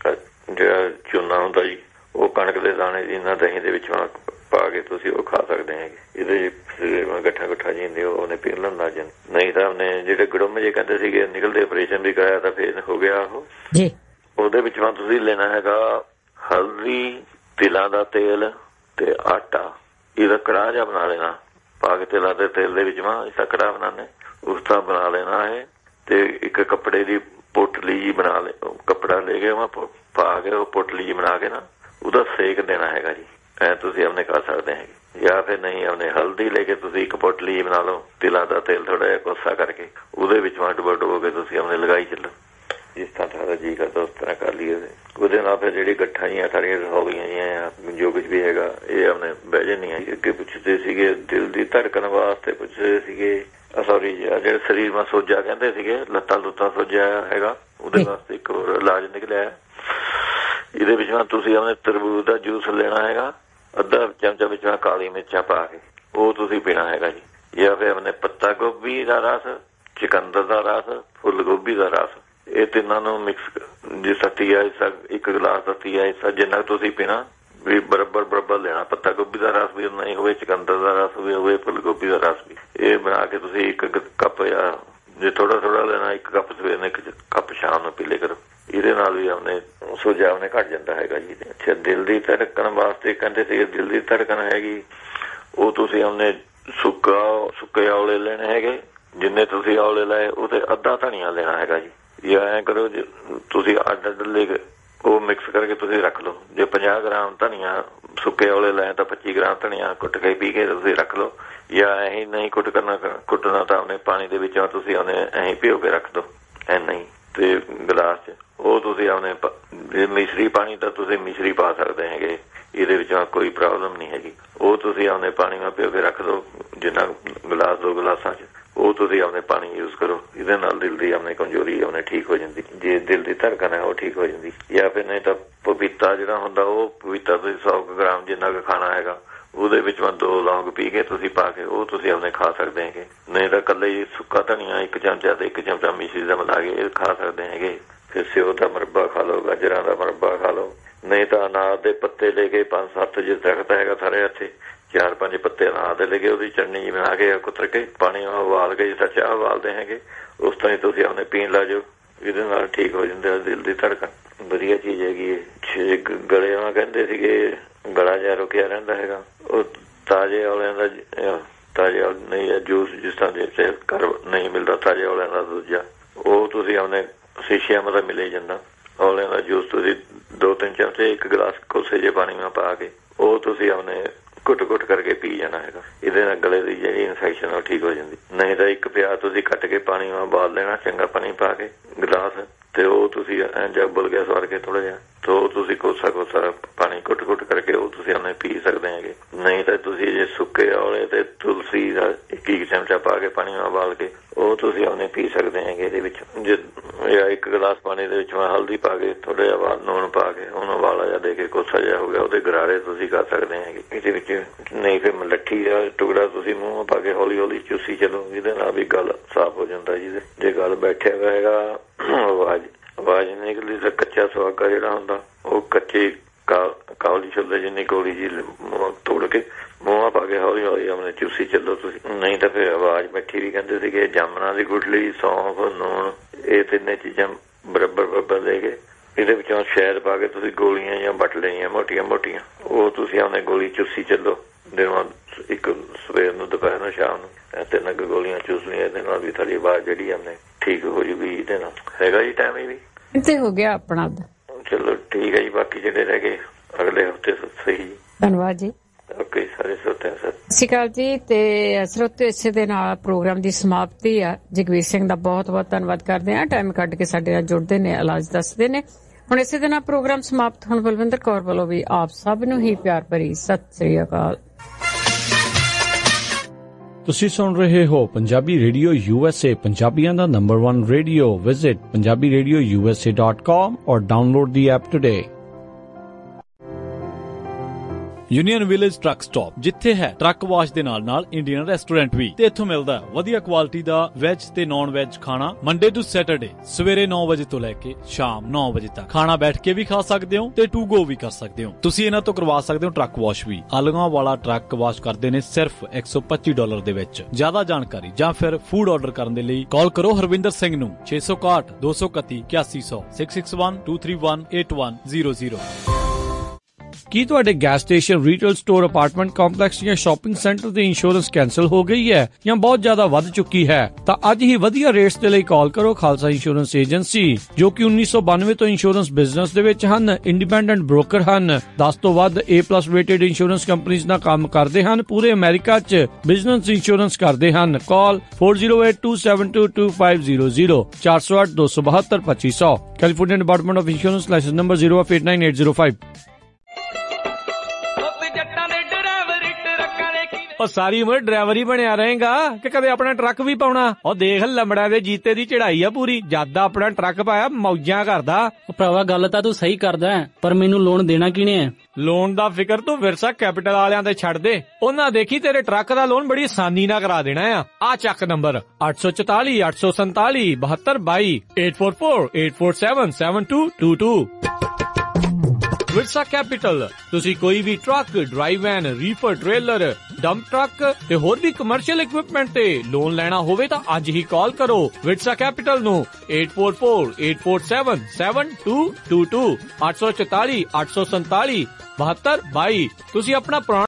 ਜਿਹੜਾ ਚੂਨਾ ਹੁੰਦਾ ਜੀ, ਉਹ ਕਣਕ ਦੇ ਦਾਣੇ ਜੀ ਨਾਲ ਦਹੀਂ ਦੇ ਵਿੱਚ ਪਾ ਕੇ ਤੁਸੀਂ ਉਹ ਖਾ ਸਕਦੇ ਹੈਗੇ। ਇਹਦੇ ਗੱਠਾ ਜੀ ਹੁੰਦੇ ਉਹਨੇ ਪੀਣ ਲੱਗ ਜਾਂਦੇ। ਨਹੀਂ ਤਾਂ ਉਹਨੇ ਜਿਹੜੇ ਗੜੁੰਮ ਜੇ ਕਹਿੰਦੇ ਸੀਗੇ ਨਿਕਲਦੇ ਆਪਰੇਸ਼ਨ ਵੀ ਕਰਾਇਆ ਤਾਂ ਫੇਰ ਹੋ ਗਿਆ ਉਹ ਜੀ। ਉਹਦੇ ਵਿੱਚ ਤੁਸੀਂ ਲੈਣਾ ਹੈਗਾ ਹਲਦੀ, ਤਿਲਾਂ ਦਾ ਤੇਲ ਤੇ ਆਟਾ, ਇਹਦਾ ਕੜਾਹ ਜਿਹਾ ਬਣਾ ਲੈਣਾ, ਪਾ ਕੇ ਤਿਲਾਂ ਦੇ ਤੇਲ ਦੇ ਵਿੱਚ ਇਸਦਾ ਕੜਾਹ ਬਣਾਉਂਦੇ, ਉਸ ਤਰ੍ਹਾਂ ਬਣਾ ਲੈਣਾ ਹੈ। ਤੇ ਇੱਕ ਕੱਪੜੇ ਦੀ ਪੋਟਲੀ ਜੀ ਬਣਾ ਲੈ, ਕੱਪੜਾ ਲੈ ਕੇ ਪਾ ਕੇ ਉਹ ਪੋਟਲੀ ਜੀ ਬਣਾ ਕੇ ਨਾ ਉਹਦਾ ਸੇਕ ਦੇਣਾ ਹੈਗਾ ਜੀ। ਐ ਤੁਸੀਂ ਆਪਣੇ ਕਰ ਸਕਦੇ ਹੈਗੇ। ਜਾਂ ਫਿਰ ਨਹੀਂ ਆਪਣੇ ਹਲਦੀ ਲੈ ਕੇ ਤੁਸੀਂ ਇੱਕ ਪੋਟਲੀ ਬਣਾ ਲਓ, ਤਿਲਾਂ ਦਾ ਤੇਲ ਥੋੜਾ ਜਿਹਾ ਕੋਸਾ ਕਰਕੇ ਉਹਦੇ ਵਿੱਚ ਡੁਬੋ ਕੇ ਤੁਸੀਂ ਆਪਣੇ ਲਗਾਈ ਚੱਲੋ, ਜਿਸ ਤਰ੍ਹਾਂ ਤੁਹਾਡਾ ਜੀ ਕਰਦਾ ਉਸ ਤਰ੍ਹਾਂ ਕਰ ਲਈਏ। ਉਹਦੇ ਨਾਲ ਫਿਰ ਜਿਹੜੀ ਗੱਠਾਂ ਜੀਆਂ ਸਾਰੀਆਂ ਹੋ ਗਈਆਂ ਜਾਂ ਜੋ ਕੁਝ ਵੀ ਹੈਗਾ ਇਹ ਆਪਣੇ ਬਹਿ ਜਾਂਦੀਆਂ। ਅੱਗੇ ਪੁੱਛਦੇ ਸੀਗੇ ਦਿਲ ਦੀ ਧੜਕਣ ਵਾਸਤੇ ਪੁੱਛਦੇ ਸੀਗੇ, ਸੌਰੀ ਜਿਹੜੇ ਸਰੀਰ ਮਾ ਸੋਜਾ ਕਹਿੰਦੇ ਸੀਗੇ, ਲੱਤਾਂ ਸੋਜਾ ਹੈਗਾ, ਉਹਦੇ ਵਾਸਤੇ ਇੱਕ ਹੋਰ ਇਲਾਜ ਨਿਕਲਿਆ। ਇਹਦੇ ਵਿੱਚ ਤੁਸੀਂ ਆਪਣੇ ਤਰਬੂਜ ਦਾ ਜੂਸ ਲੈਣਾ ਹੈਗਾ, ਅੱਧਾ ਚਮਚਾ ਵਿੱਚ ਕਾਲੀ ਮਿਰਚਾਂ ਪਾ ਕੇ ਉਹ ਤੁਸੀਂ ਪੀਣਾ ਹੈਗਾ ਜੀ। ਜਾਂ ਫਿਰ ਆਪਣੇ ਪੱਤਾ ਗੋਭੀ ਦਾ ਰਸ, ਚੁਕੰਦਰ ਦਾ ਰਸ, ਫੁੱਲ ਗੋਭੀ ਦਾ ਰਸ, ਇਹ ਤਿੰਨਾਂ ਨੂੰ ਮਿਕਸ ਜਿਸ ਤੀਆ ਹਿੱਸਾ, 1 ਗਲਾਸ ਦਾ ਤੀਆ ਹਿੱਸਾ ਜਿੰਨਾ ਤੁਸੀਂ ਪੀਣਾ ਵੀ ਬਰਾਬਰ ਲੈਣਾ। ਪੱਤਾ ਗੋਭੀ ਦਾ ਰਸ ਵੀ ਉਨਾ ਹੀ ਹੋਵੇ, ਚੁਕੰਦਰ ਦਾ ਰਸ ਵੀ ਹੋਵੇ, ਫੁੱਲ ਗੋਭੀ ਦਾ ਰਸ ਵੀ। ਇਹ ਬਣਾ ਕੇ ਤੁਸੀਂ 1 ਕੱਪ ਜਾਂ ਜੇ ਥੋੜਾ ਲੈਣਾ 1 ਕੱਪ ਸਵੇਰ ਨੂੰ 1 ਕੱਪ ਸ਼ਾਮ ਨੂੰ ਪੀ ਲਿਆ ਕਰੋ। ਇਹਦੇ ਨਾਲ ਵੀ ਆਪਣੇ ਸੋਜਾ ਆਪਣੇ ਘਟ ਜਾਂਦਾ ਹੈਗਾ ਜੀ। ਅੱਛਾ, ਦਿਲ ਦੀ ਧੜਕਣ ਵਾਸਤੇ ਕਹਿੰਦੇ ਸੀ, ਦਿਲ ਦੀ ਧੜਕਣ ਹੈਗੀ ਉਹ ਤੁਸੀਂ ਆਪਣੇ ਸੁੱਕੇ ਔਲੇ ਲੈਣੇ ਹੈਗੇ। ਜਿੰਨੇ ਤੁਸੀਂ ਔਲੇ ਲਏ ਉਹਦੇ ਅੱਧਾ ਧਨੀਆ ਲੈਣਾ ਹੈਗਾ ਜੀ। ਜਾਂ ਐਂ ਕਰੋ ਤੁਸੀਂ ਅੱਡ ਲੈ ਕੇ ਉਹ ਮਿਕਸ ਕਰਕੇ ਤੁਸੀਂ ਰੱਖ ਲਓ। ਜੇ 50 ਗ੍ਰਾਮ ਧਨੀਆ ਸੁੱਕੇ ਔਲੇ ਲਏ ਤਾਂ 25 ਗ੍ਰਾਮ ਧਨੀਆ ਕੁੱਟ ਕੇ ਪੀ ਕੇ ਤੁਸੀਂ ਰੱਖ ਲਓ। ਜਾਂ ਐਂ ਨਹੀਂ ਕੁੱਟਣਾ ਤਾਂ ਆਪਣੇ ਪਾਣੀ ਦੇ ਵਿੱਚੋਂ ਤੁਸੀਂ ਉਹਨੇ ਐਂ ਭਿਓ ਕੇ ਰੱਖ ਦਿਓ ਐਨਾ ਹੀ ਤੇ ਗਲਾਸ 'ਚ। ਉਹ ਤੁਸੀਂ ਆਪਣੇ ਮਿਸ਼ਰੀ ਪਾਣੀ ਤਾਂ ਤੁਸੀਂ ਮਿਸ਼ਰੀ ਪਾ ਸਕਦੇ ਹੈਗੇ, ਇਹਦੇ ਵਿੱਚ ਕੋਈ ਪ੍ਰੋਬਲਮ ਨਹੀਂ ਹੈਗੀ। ਉਹ ਤੁਸੀਂ ਆਪਣੇ ਪਾਣੀ ਨਾਲ ਭਿਓ ਕੇ ਰੱਖ ਦਿਓ ਜਿੰਨਾ ਗਲਾਸ 2 ਗਲਾਸਾਂ 'ਚ। ਉਹ ਤੁਸੀਂ ਆਪਣੇ ਪਾਣੀ ਯੂਜ਼ ਕਰੋ। ਇਹਦੇ ਨਾਲ ਦਿਲ ਦੀ ਆਪਣੇ ਕਮਜ਼ੋਰੀ ਆਪਣੇ ਠੀਕ ਹੋ ਜਾਂਦੀ। ਜੇ ਦਿਲ ਦੀ ਧੜਕਣ ਹੈ ਉਹ ਠੀਕ ਹੋ ਜਾਂਦੀ। ਜਾਂ ਫਿਰ ਨਹੀਂ ਤਾਂ ਪਪੀਤਾ ਜਿਹੜਾ ਹੁੰਦਾ ਉਹ ਪਪੀਤਾ ਤੁਸੀਂ 100 ਗ੍ਰਾਮ ਜਿੰਨਾ ਕੁ ਖਾਣਾ ਹੈਗਾ ਉਹਦੇ ਵਿੱਚੋਂ 2 ਲੌਂਗ ਪੀ ਕੇ ਤੁਸੀਂ ਪਾ ਕੇ ਉਹ ਤੁਸੀਂ ਆਪਣੇ ਖਾ ਸਕਦੇ ਹੈਗੇ। ਨਹੀਂ ਤਾਂ ਇਕੱਲੇ ਹੀ ਸੁੱਕਾ ਧਨੀਆ 1 ਚਮਚਾ ਤੇ 1 ਚਮਚਾ ਮਿਸ਼ਰੀ ਦਾ ਮਿਲਾ ਕੇ ਇਹ ਖਾ ਸਕਦੇ ਹੈਗੇ। ਫਿਰ ਸਿਓ ਦਾ ਮੁਰੱਬਾ ਖਾ ਲਓ, ਗਾਜਰਾਂ ਦਾ ਮੁਰੱਬਾ ਖਾ ਲਓ। ਨਹੀਂ ਤਾਂ ਅਨਾਰ ਦੇ ਪੱਤੇ ਲੈ ਕੇ 5-7 ਜੇ ਦਰਖਤ ਹੈਗਾ ਸਾਰੇ ਇੱਥੇ 4-5 ਪੱਤੇ ਅਨਾਰ ਦੇ ਲੈ ਕੇ ਉਹਦੀ ਚਟਨੀ ਬਣਾ ਕੇ ਕੁਤਰ ਕੇ ਪਾਣੀ ਉਬਾਲ ਕੇ ਜਿੱਦਾਂ ਚਾਹ ਉਬਾਲਦੇ ਹੈਗੇ ਉਸ ਤਰ੍ਹਾਂ ਹੀ ਤੁਸੀਂ ਆਪਣੇ ਪੀਣ ਲਾ ਜਾਓ। ਇਹਦੇ ਨਾਲ ਠੀਕ ਹੋ ਜਾਂਦੇ ਦਿਲ ਦੀ ਧੜਕਣ। ਵਧੀਆ ਚੀਜ਼ ਹੈਗੀ ਇਹ। ਗਲੇ ਨਾਲ ਕਹਿੰਦੇ ਸੀਗੇ ਗਲਾ ਜਿਹਾ ਰੁਕਿਆ ਰਹਿੰਦਾ ਹੈਗਾ, ਉਹ ਤਾਜ਼ੇ ਔਲਿਆਂ ਦਾ ਤਾਜ਼ੇ ਨਹੀਂ ਹੈ ਜੂਸ ਜਿਸ ਤਰ੍ਹਾਂ ਦੇ ਘਰ ਨਹੀਂ ਮਿਲਦਾ ਤਾਜ਼ੇ ਔਲਿਆਂ ਦਾ ਦੂਜਾ ਉਹ ਤੁਸੀਂ ਆਪਣੇ ਸ਼ੀਸ਼ਿਆਂ ਮਤਲਬ ਮਿਲੇ ਜਾਂਦਾ ਔਲਿਆਂ ਦਾ ਜੂਸ ਤੁਸੀਂ 2-3 ਚਮਚੇ 1 ਗਲਾਸ ਕੋਸੇ ਜੇ ਪਾਣੀ ਨਾਲ ਪਾ ਕੇ ਉਹ ਤੁਸੀਂ ਆਪਣੇ ਘੁੱਟ ਕਰਕੇ ਪੀ ਜਾਣਾ ਹੈਗਾ। ਇਹਦੇ ਨਾਲ ਗਲੇ ਦੀ ਜਿਹੜੀ ਇਨਫੈਕਸ਼ਨ ਉਹ ਠੀਕ ਹੋ ਜਾਂਦੀ। ਨਹੀਂ ਤਾਂ 1 ਪਿਆਜ਼ ਤੁਸੀਂ ਕੱਟ ਕੇ ਪਾਣੀ ਨਾਲ ਉਬਾਲ ਲੈਣਾ ਚੰਗਾ ਪਾਣੀ ਪਾ ਕੇ ਗਲਾਸ ਤੇ ਉਹ ਤੁਸੀਂ ਜਾਂ ਉਬਲ ਗਿਆ ਸਵਾਰ ਕੇ ਥੋੜਾ ਜਿਹਾ ਤੋ ਤੁਸੀਂ ਕੋਸਾ ਪਾਣੀ ਘੁੱਟ ਕਰਕੇ ਉਹ ਤੁਸੀਂ ਉਹਨੇ ਪੀ ਸਕਦੇ ਹੈਗੇ। ਨਹੀਂ ਤਾਂ ਤੁਸੀਂ ਜੇ ਸੁੱਕੇ ਔਲੇ ਤੇ ਤੁਲਸੀ ਦਾ 1 ਚਮਚਾ ਪਾ ਕੇ ਪਾਣੀ ਨਾਲ ਉਬਾਲ ਕੇ ਉਹ ਤੁਸੀਂ ਉਹਨੇ ਪੀ ਸਕਦੇ ਹੈਗੇ। ਇਹਦੇ ਵਿੱਚ ਜਾਂ 1 ਗਲਾਸ ਪਾਣੀ ਦੇ ਵਿੱਚ ਹਲਦੀ ਪਾ ਕੇ ਥੋੜਾ ਜਿਹਾ ਨੂਣ ਪਾ ਕੇ ਉਹਨੂੰ ਉਬਾਲਾ ਜਿਹਾ ਦੇ ਕੇ ਕੋਸਾ ਜਿਹਾ ਹੋ ਗਿਆ ਉਹਦੇ ਗਰਾਰੇ ਤੁਸੀਂ ਕਰ ਸਕਦੇ ਹੈਗੇ। ਇਹਦੇ ਵਿੱਚ ਨਹੀਂ ਫਿਰ ਮਲੱਠੀ ਦਾ ਟੁਕੜਾ ਤੁਸੀਂ ਮੂੰਹ ਪਾ ਕੇ ਹੌਲੀ ਚੂਸੀ ਚਲੋ। ਇਹਦੇ ਨਾਲ ਵੀ ਗਲ ਸਾਫ਼ ਹੋ ਜਾਂਦਾ ਜੀ। ਜੇ ਗਲ ਬੈਠਿਆ ਹੋਇਆ ਹੈਗਾ ਆਵਾਜ਼ ਨਿਕਲਦੀ ਤਾਂ ਕੱਚਾ ਸੁਹਾਗਾ ਜਿਹੜਾ ਹੁੰਦਾ ਉਹ ਕੱਚੇ ਕਾਲੀ ਛੋਲੇ ਜਿੰਨੀ ਗੋਲੀ ਜੀ ਤੋੜ ਕੇ ਮੂੰਹਾਂ ਪਾ ਕੇ ਹੌਲੀ ਆਪਣੇ ਚੂਸੀ ਚੱਲੋ ਤੁਸੀਂ। ਨਹੀਂ ਤਾਂ ਫਿਰ ਆਵਾਜ਼ ਮਿੱਠੀ ਵੀ ਕਹਿੰਦੇ ਸੀਗੇ। ਜਾਮਨਾਂ ਦੀ ਗੁਠਲੀ, ਸੌਂਫ, ਨੂਣ ਇਹ 3 ਚੀਜ਼ਾਂ ਬਰਾਬਰ ਦੇ ਕੇ ਇਹਦੇ ਵਿੱਚੋਂ ਸ਼ਹਿਦ ਪਾ ਕੇ ਤੁਸੀਂ ਗੋਲੀਆਂ ਜਾਂ ਵੱਟ ਲਈਆਂ ਮੋਟੀਆਂ ਉਹ ਤੁਸੀਂ ਆਪਣੇ ਗੋਲੀ ਚੂਸੀ ਚੱਲੋ। ਦਿਨੋਂ 1 ਸਵੇਰ ਨੂੰ ਦੁਪਹਿਰ ਨੂੰ ਸ਼ਾਮ ਨੂੰ 3 ਗੋਲੀਆਂ ਚੂਸ ਲਈਆਂ। ਇਹਦੇ ਨਾਲ ਵੀ ਤੁਹਾਡੀ ਆਵਾਜ਼ ਜਿਹੜੀ ਆਪਣੇ ਠੀਕ ਹੋ ਜੂਗੀ। ਇਹਦੇ ਨਾਲ ਹੈਗਾ ਜੀ ਟਾਈਮ ਹੀ ਵੀ ਤੇ ਹੋ ਗਿਆ ਆਪਣਾ। ਚਲੋ ਠੀਕ ਹੈ ਜੀ। ਬਾਕੀ ਜਿਹੜੇ ਰਹਿ ਗਏ ਅਗਲੇ ਹਫ਼ਤੇ ਸਹੀ। ਧੰਨਵਾਦ ਜੀ। ਓਕੇ ਸਾਰੇ ਸਰੋਤਿਆਂ ਸਤਿ ਸ਼੍ਰੀ ਅਕਾਲ ਜੀ। ਤੇ ਸਰੋਤੇ ਇਸੇ ਦੇ ਨਾਲ ਪ੍ਰੋਗਰਾਮ ਦੀ ਸਮਾਪਤੀ ਆ। ਜਗਵੀਰ ਸਿੰਘ ਦਾ ਬਹੁਤ ਧੰਨਵਾਦ ਕਰਦੇ ਆ। ਟਾਈਮ ਕੱਢ ਕੇ ਸਾਡੇ ਨਾਲ ਜੁੜਦੇ ਨੇ, ਇਲਾਜ ਦੱਸਦੇ ਨੇ। ਹੁਣ ਇਸੇ ਦੇ ਨਾਲ ਪ੍ਰੋਗਰਾਮ ਸਮਾਪਤ ਹੋਣ ਬਲਵਿੰਦਰ ਕੌਰ ਵੱਲੋਂ ਵੀ ਆਪ ਸਭ ਨੂੰ ਹੀ ਪਿਆਰ ਭਰੀ ਸਤਿ ਸ੍ਰੀ ਅਕਾਲ। ਤੁਸੀਂ ਸੁਣ ਰਹੇ ਹੋ ਪੰਜਾਬੀ ਰੇਡੀਓ USA, ਪੰਜਾਬੀਆਂ ਦਾ number 1 radio. Visit punjabiradiousa.com or download the app today. Union village truck stop, ਜਿੱਥੇ ਹੈ ਟਰੱਕ ਵਾਸ਼ ਦੇ ਨਾਲ ਇੰਡੀਅਨ ਰੈਸਟੋਰੈਂਟ ਵੀ ਤੇ ਇੱਥੋਂ ਮਿਲਦਾ ਵਧੀਆ ਕੁਆਲਿਟੀ ਦਾ ਵੈਜ ਤੇ ਨਾਨ ਵੈਜ ਖਾਣਾ ਮੰਡੇ ਟੂ ਸੈਟਰਡੇ ਸਵੇਰੇ 9 ਵਜੇ ਤੋਂ ਲੈ ਕੇ ਸ਼ਾਮ 9 ਵਜੇ ਤੱਕ। ਖਾਣਾ ਬੈਠ ਕੇ ਵੀ ਖਾ ਸਕਦੇ ਹੋ ਤੇ ਟੂ ਗੋ ਵੀ ਕਰ ਸਕਦੇ ਹੋ। ਤੁਸੀਂ ਇਹਨਾਂ ਤੋਂ ਕਰਵਾ ਸਕਦੇ ਹੋ ਟਰੱਕ ਵਾਸ਼ ਵੀ। ਆਲੂਆਂ ਵਾਲਾ ਟਰੱਕ ਵਾਸ਼ ਕਰਦੇ ਨੇ ਸਿਰਫ $125 ਦੇ ਵਿੱਚ। ਜ਼ਿਆਦਾ ਜਾਣਕਾਰੀ ਜਾਂ ਫਿਰ ਫੂਡ ਆਰਡਰ ਕਰਨ ਦੇ ਲਈ ਕਾਲ ਕਰੋ ਹਰਵਿੰਦਰ ਸਿੰਘ ਨੂੰ 661 231 8100 661 231 8100। ਕੀ ਤੁਹਾਡੇ gas station, retail store, apartment complex ਜਾਂ ਸ਼ਾਪਿੰਗ ਸੈਂਟਰ ਦੀ ਇੰਸ਼ੋਰੈਂਸ ਕੈਂਸਲ ਹੋ ਗਈ ਹੈ ਜਾਂ ਬਹੁਤ ਜ਼ਿਆਦਾ ਵੱਧ ਚੁੱਕੀ ਹੈ? ਤਾਂ ਅੱਜ ਹੀ ਵਧੀਆ ਰੇਟਸ ਦੇ ਲਈ ਕਾਲ ਕਰੋ ਖਾਲਸਾ ਇੰਸ਼ੋਰੈਂਸ ਏਜੰਸੀ, ਜੋ ਕਿ 1992 ਤੋਂ ਇੰਸ਼ੋਰੈਂਸ ਬਿਜ਼ਨਸ ਦੇ ਵਿੱਚ ਹਨ। ਇੰਡੀਪੈਂਡੈਂਟ ਬ੍ਰੋਕਰ ਹਨ। 10 ਤੋਂ ਵੱਧ A+ ਰੇਟਡ ਇੰਸ਼ੋਰੈਂਸ ਕੰਪਨੀਆਂ ਨਾਲ ਕੰਮ ਕਰਦੇ ਹਨ। ਪੂਰੇ ਅਮਰੀਕਾ 'ਚ ਬਿਜ਼ਨਸ ਇੰਸ਼ੋਰੈਂਸ ਕਰਦੇ ਹਨ। Call 4082722500 408 272 2500। California department of insurance, licence number 0898805। ਉਹ ਸਾਰੀ ਉਮਰ ਡਰਾਈਵਰ ਹੀ ਬਣਿਆ ਰਹੇਗਾ ਕਿ ਕਦੇ ਆਪਣਾ ਟਰੱਕ ਵੀ ਪਾਉਣਾ? ਉਹ ਦੇਖ ਲੰਬੜਾ ਦੇ ਜੀਤੇ ਦੀ ਚੜਾਈ ਆ ਪੂਰੀ। ਜਦ ਆਪਣਾ ਟਰੱਕ ਪਾਇਆ ਮੌਜਾਂ ਕਰਦਾ। ਭਰਾਵਾ ਗੱਲ ਤਾਂ ਤੂੰ ਸਹੀ ਕਰਦਾ, ਪਰ ਮੈਨੂੰ ਲੋਨ ਦੇਣਾ ਕਿਹਨੇ ਹੈ? ਲੋਨ ਦਾ ਫਿਕਰ ਤੂੰ ਵਿਰਸਾ ਕੈਪੀਟਲ ਵਾਲਿਆਂ ਤੇ ਛੱਡ ਦੇ। ਉਹਨਾਂ ਦੇਖੀ ਤੇਰੇ ਟਰੱਕ ਦਾ ਲੋਨ ਬੜੀ ਆਸਾਨੀ ਨਾਲ ਕਰਾ ਦੇਣਾ ਆ ਚੱਕ ਨੰਬਰ 844 847 7222 844 847 7222। ਵਿਰਸਾ ਕੈਪੀਟਲ। ਤੁਸੀਂ ਕੋਈ ਵੀ truck, drive van, reefer trailer, dump truck ਤੇ ਹੋਰ ਵੀ ਕਮਰਸ਼ੀਅਲ ਇਕਵਿਪਮੈਂਟ ਤੇ ਲੋਨ ਲੈਣਾ ਹੋਵੇ ਤਾਂ ਅੱਜ ਹੀ ਕਾਲ ਕਰੋ ਵਿਰਸਾ ਕੈਪੀਟਲ ਨੂੰ 8448477222 844 847 7222। ਤੁਸੀਂ ਆਪਣਾ